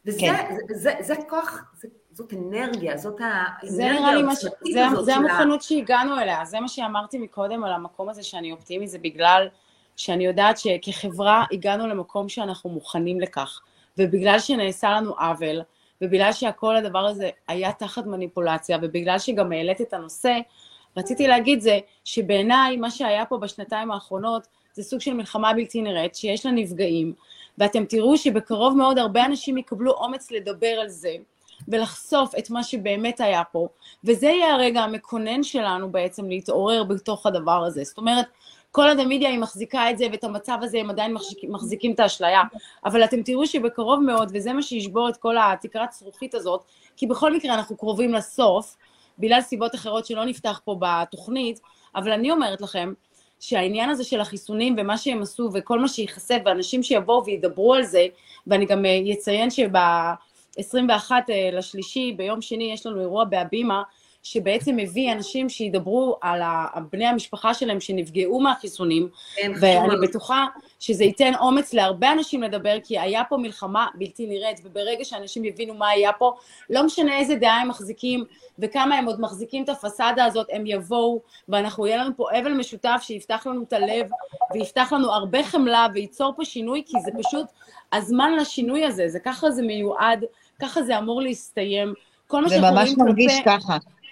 וזה כוח, זאת אנרגיה, זאת האנרגיה העוצמתית הזאת. זה המוכנות שהגענו אליה, זה מה שאמרתי מקודם על המקום הזה שאני אופטימי, זה בגלל שאני יודעת שכחברה הגענו למקום שאנחנו מוכנים לכך, ובגלל שנעשה לנו עוול, ובגלל שהכל הדבר הזה היה תחת מניפולציה, ובגלל שגם העלית את הנושא, רציתי להגיד זה, שבעיניי מה שהיה פה בשנתיים האחרונות, זה סוג של מלחמה בלתי נראית, שיש לה נפגעים, ואתם תראו שבקרוב מאוד הרבה אנשים יקבלו אומץ לדבר על זה, ולחשוף את מה שבאמת היה פה, וזה יהיה הרגע המקונן שלנו בעצם להתעורר בתוך הדבר הזה. זאת אומרת, כל הדמידיה היא מחזיקה את זה, ואת המצב הזה הם עדיין מחזיקים, מחזיקים את האשליה, אבל אתם תראו שבקרוב מאוד, וזה מה שישבור את כל התקרת זכוכית הזאת, כי בכל מקרה אנחנו קרובים לסוף, בגלל סיבות אחרות שלא נפתח פה בתוכנית, אבל אני אומרת לכם, שהעניין הזה של החיסונים ומה שהם עשו, וכל מה שיחשף, ואנשים שיבואו וידברו על זה, ואני גם אציין שב-עשרים ואחד לשלישי, ביום שני יש לנו אירוע בהבימה, שבעצם מביא אנשים שידברו על בני המשפחה שלהם שנפגעו מהחיסונים, ואני בטוחה שזה ייתן אומץ להרבה אנשים לדבר, כי היה פה מלחמה בלתי נראית, וברגע שאנשים יבינו מה היה פה, לא משנה איזה דעה הם מחזיקים, וכמה הם עוד מחזיקים את הפסדה הזאת, הם יבואו, ואנחנו יהיה לנו פה אבל משותף שיפתח לנו את הלב, ויפתח לנו הרבה חמלה, וייצור פה שינוי, כי זה פשוט הזמן לשינוי הזה, זה ככה זה מיועד, ככה זה אמור להסתיים, כל מה זה ממש מרגיש ככה.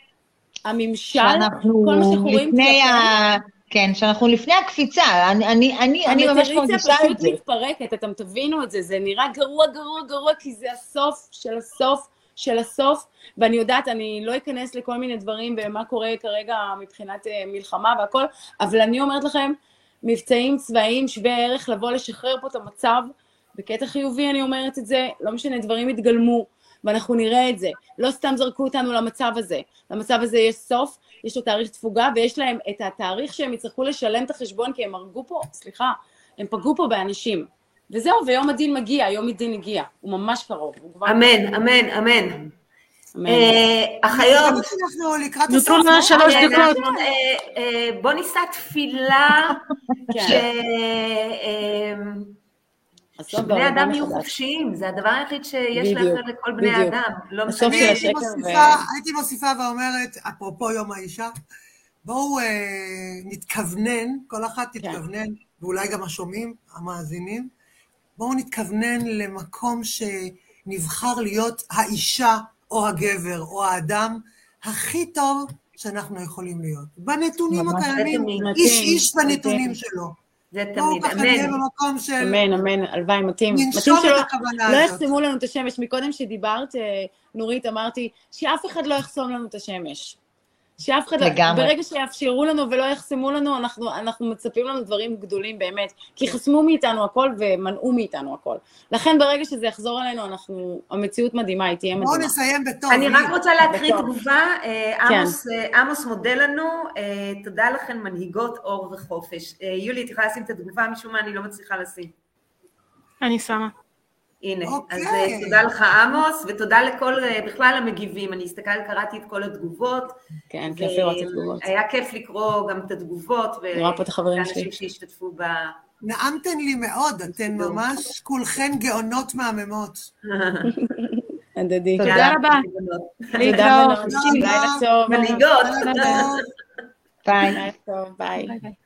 הממשל, כל מה שאנחנו רואים כלפי... ה... כן, שאנחנו לפני הקפיצה, אני, אני, אני, אני ממש מרגישה את זה. המטריציה פשוט מתפרקת, אתם תבינו את זה, זה נראה גרוע, גרוע, גרוע, כי זה הסוף של הסוף של הסוף, ואני יודעת, אני לא אכנס לכל מיני דברים, ומה קורה כרגע מבחינת מלחמה והכל, אבל אני אומרת לכם, מבצעים צבאיים שווה ערך לבוא לשחרר פה את המצב, בקטע חיובי אני אומרת את זה, לא משנה, דברים יתגלמו, ואנחנו נראה את זה. לא סתם זרקו אותנו למצב הזה. למצב הזה יש סוף, יש לו תאריך תפוגה, ויש להם את התאריך שהם יצטרכו לשלם את החשבון, כי הם הרגו פה, סליחה, הם פגעו פה באנשים. וזהו, ויום הדין מגיע, יום הדין הגיע, הוא ממש קרוב. אמן, אמן, אמן. אחיות, נותרו לנו שלוש דקות. בוא נישא תפילה שבני אדם יהיו חופשיים, זה הדבר היחיד שיש לאחר לכל בני אדם. הייתי מוסיפה ואומרת, אפרופו יום האישה, בואו נתכוונן, כל אחת תתכוונן, ואולי גם השומעים, המאזינים, בואו נתכוונן למקום שנבחר להיות האישה או הגבר או האדם הכי טוב שאנחנו יכולים להיות. בנתונים הקיימים, איש איש בנתונים שלו. זה תמיד, אמן. אמן, אמן, הלוואי, מתאים. מתאים שלא לא יחסמו לנו את השמש. מקודם שדיברת, נורית, אמרתי, שאף אחד לא יחסום לנו את השמש. שאף אחד, ברגע שיאפשרו לנו ולא יחסמו לנו, אנחנו, אנחנו מצפים לנו דברים גדולים באמת, כי חסמו מאיתנו הכל ומנעו מאיתנו הכל. לכן ברגע שזה יחזור עלינו, אנחנו, המציאות מדהימה, היא תהיה מדהימה. בואו נסיים בטוב. אני רק רוצה להקריא תגובה, עמוס, עמוס מודה לנו, תודה לכן מנהיגות אור וחופש. יולי, את יכולה לשים את התגובה, משום מה אני לא מצליחה לשים. אני שמה. הנה, אז תודה לך עמוס, ותודה לכל, בכלל המגיבים, אני הסתכלת, קראתי את כל התגובות. כן, כיף לראות את התגובות. היה כיף לקרוא גם את התגובות, ואנשים שהשתתפו ב... נעמתן לי מאוד, אתן ממש כולכן גאונות מהממות. הדדי. תודה רבה. תודה רבה. מנהיגות. ביי. ביי.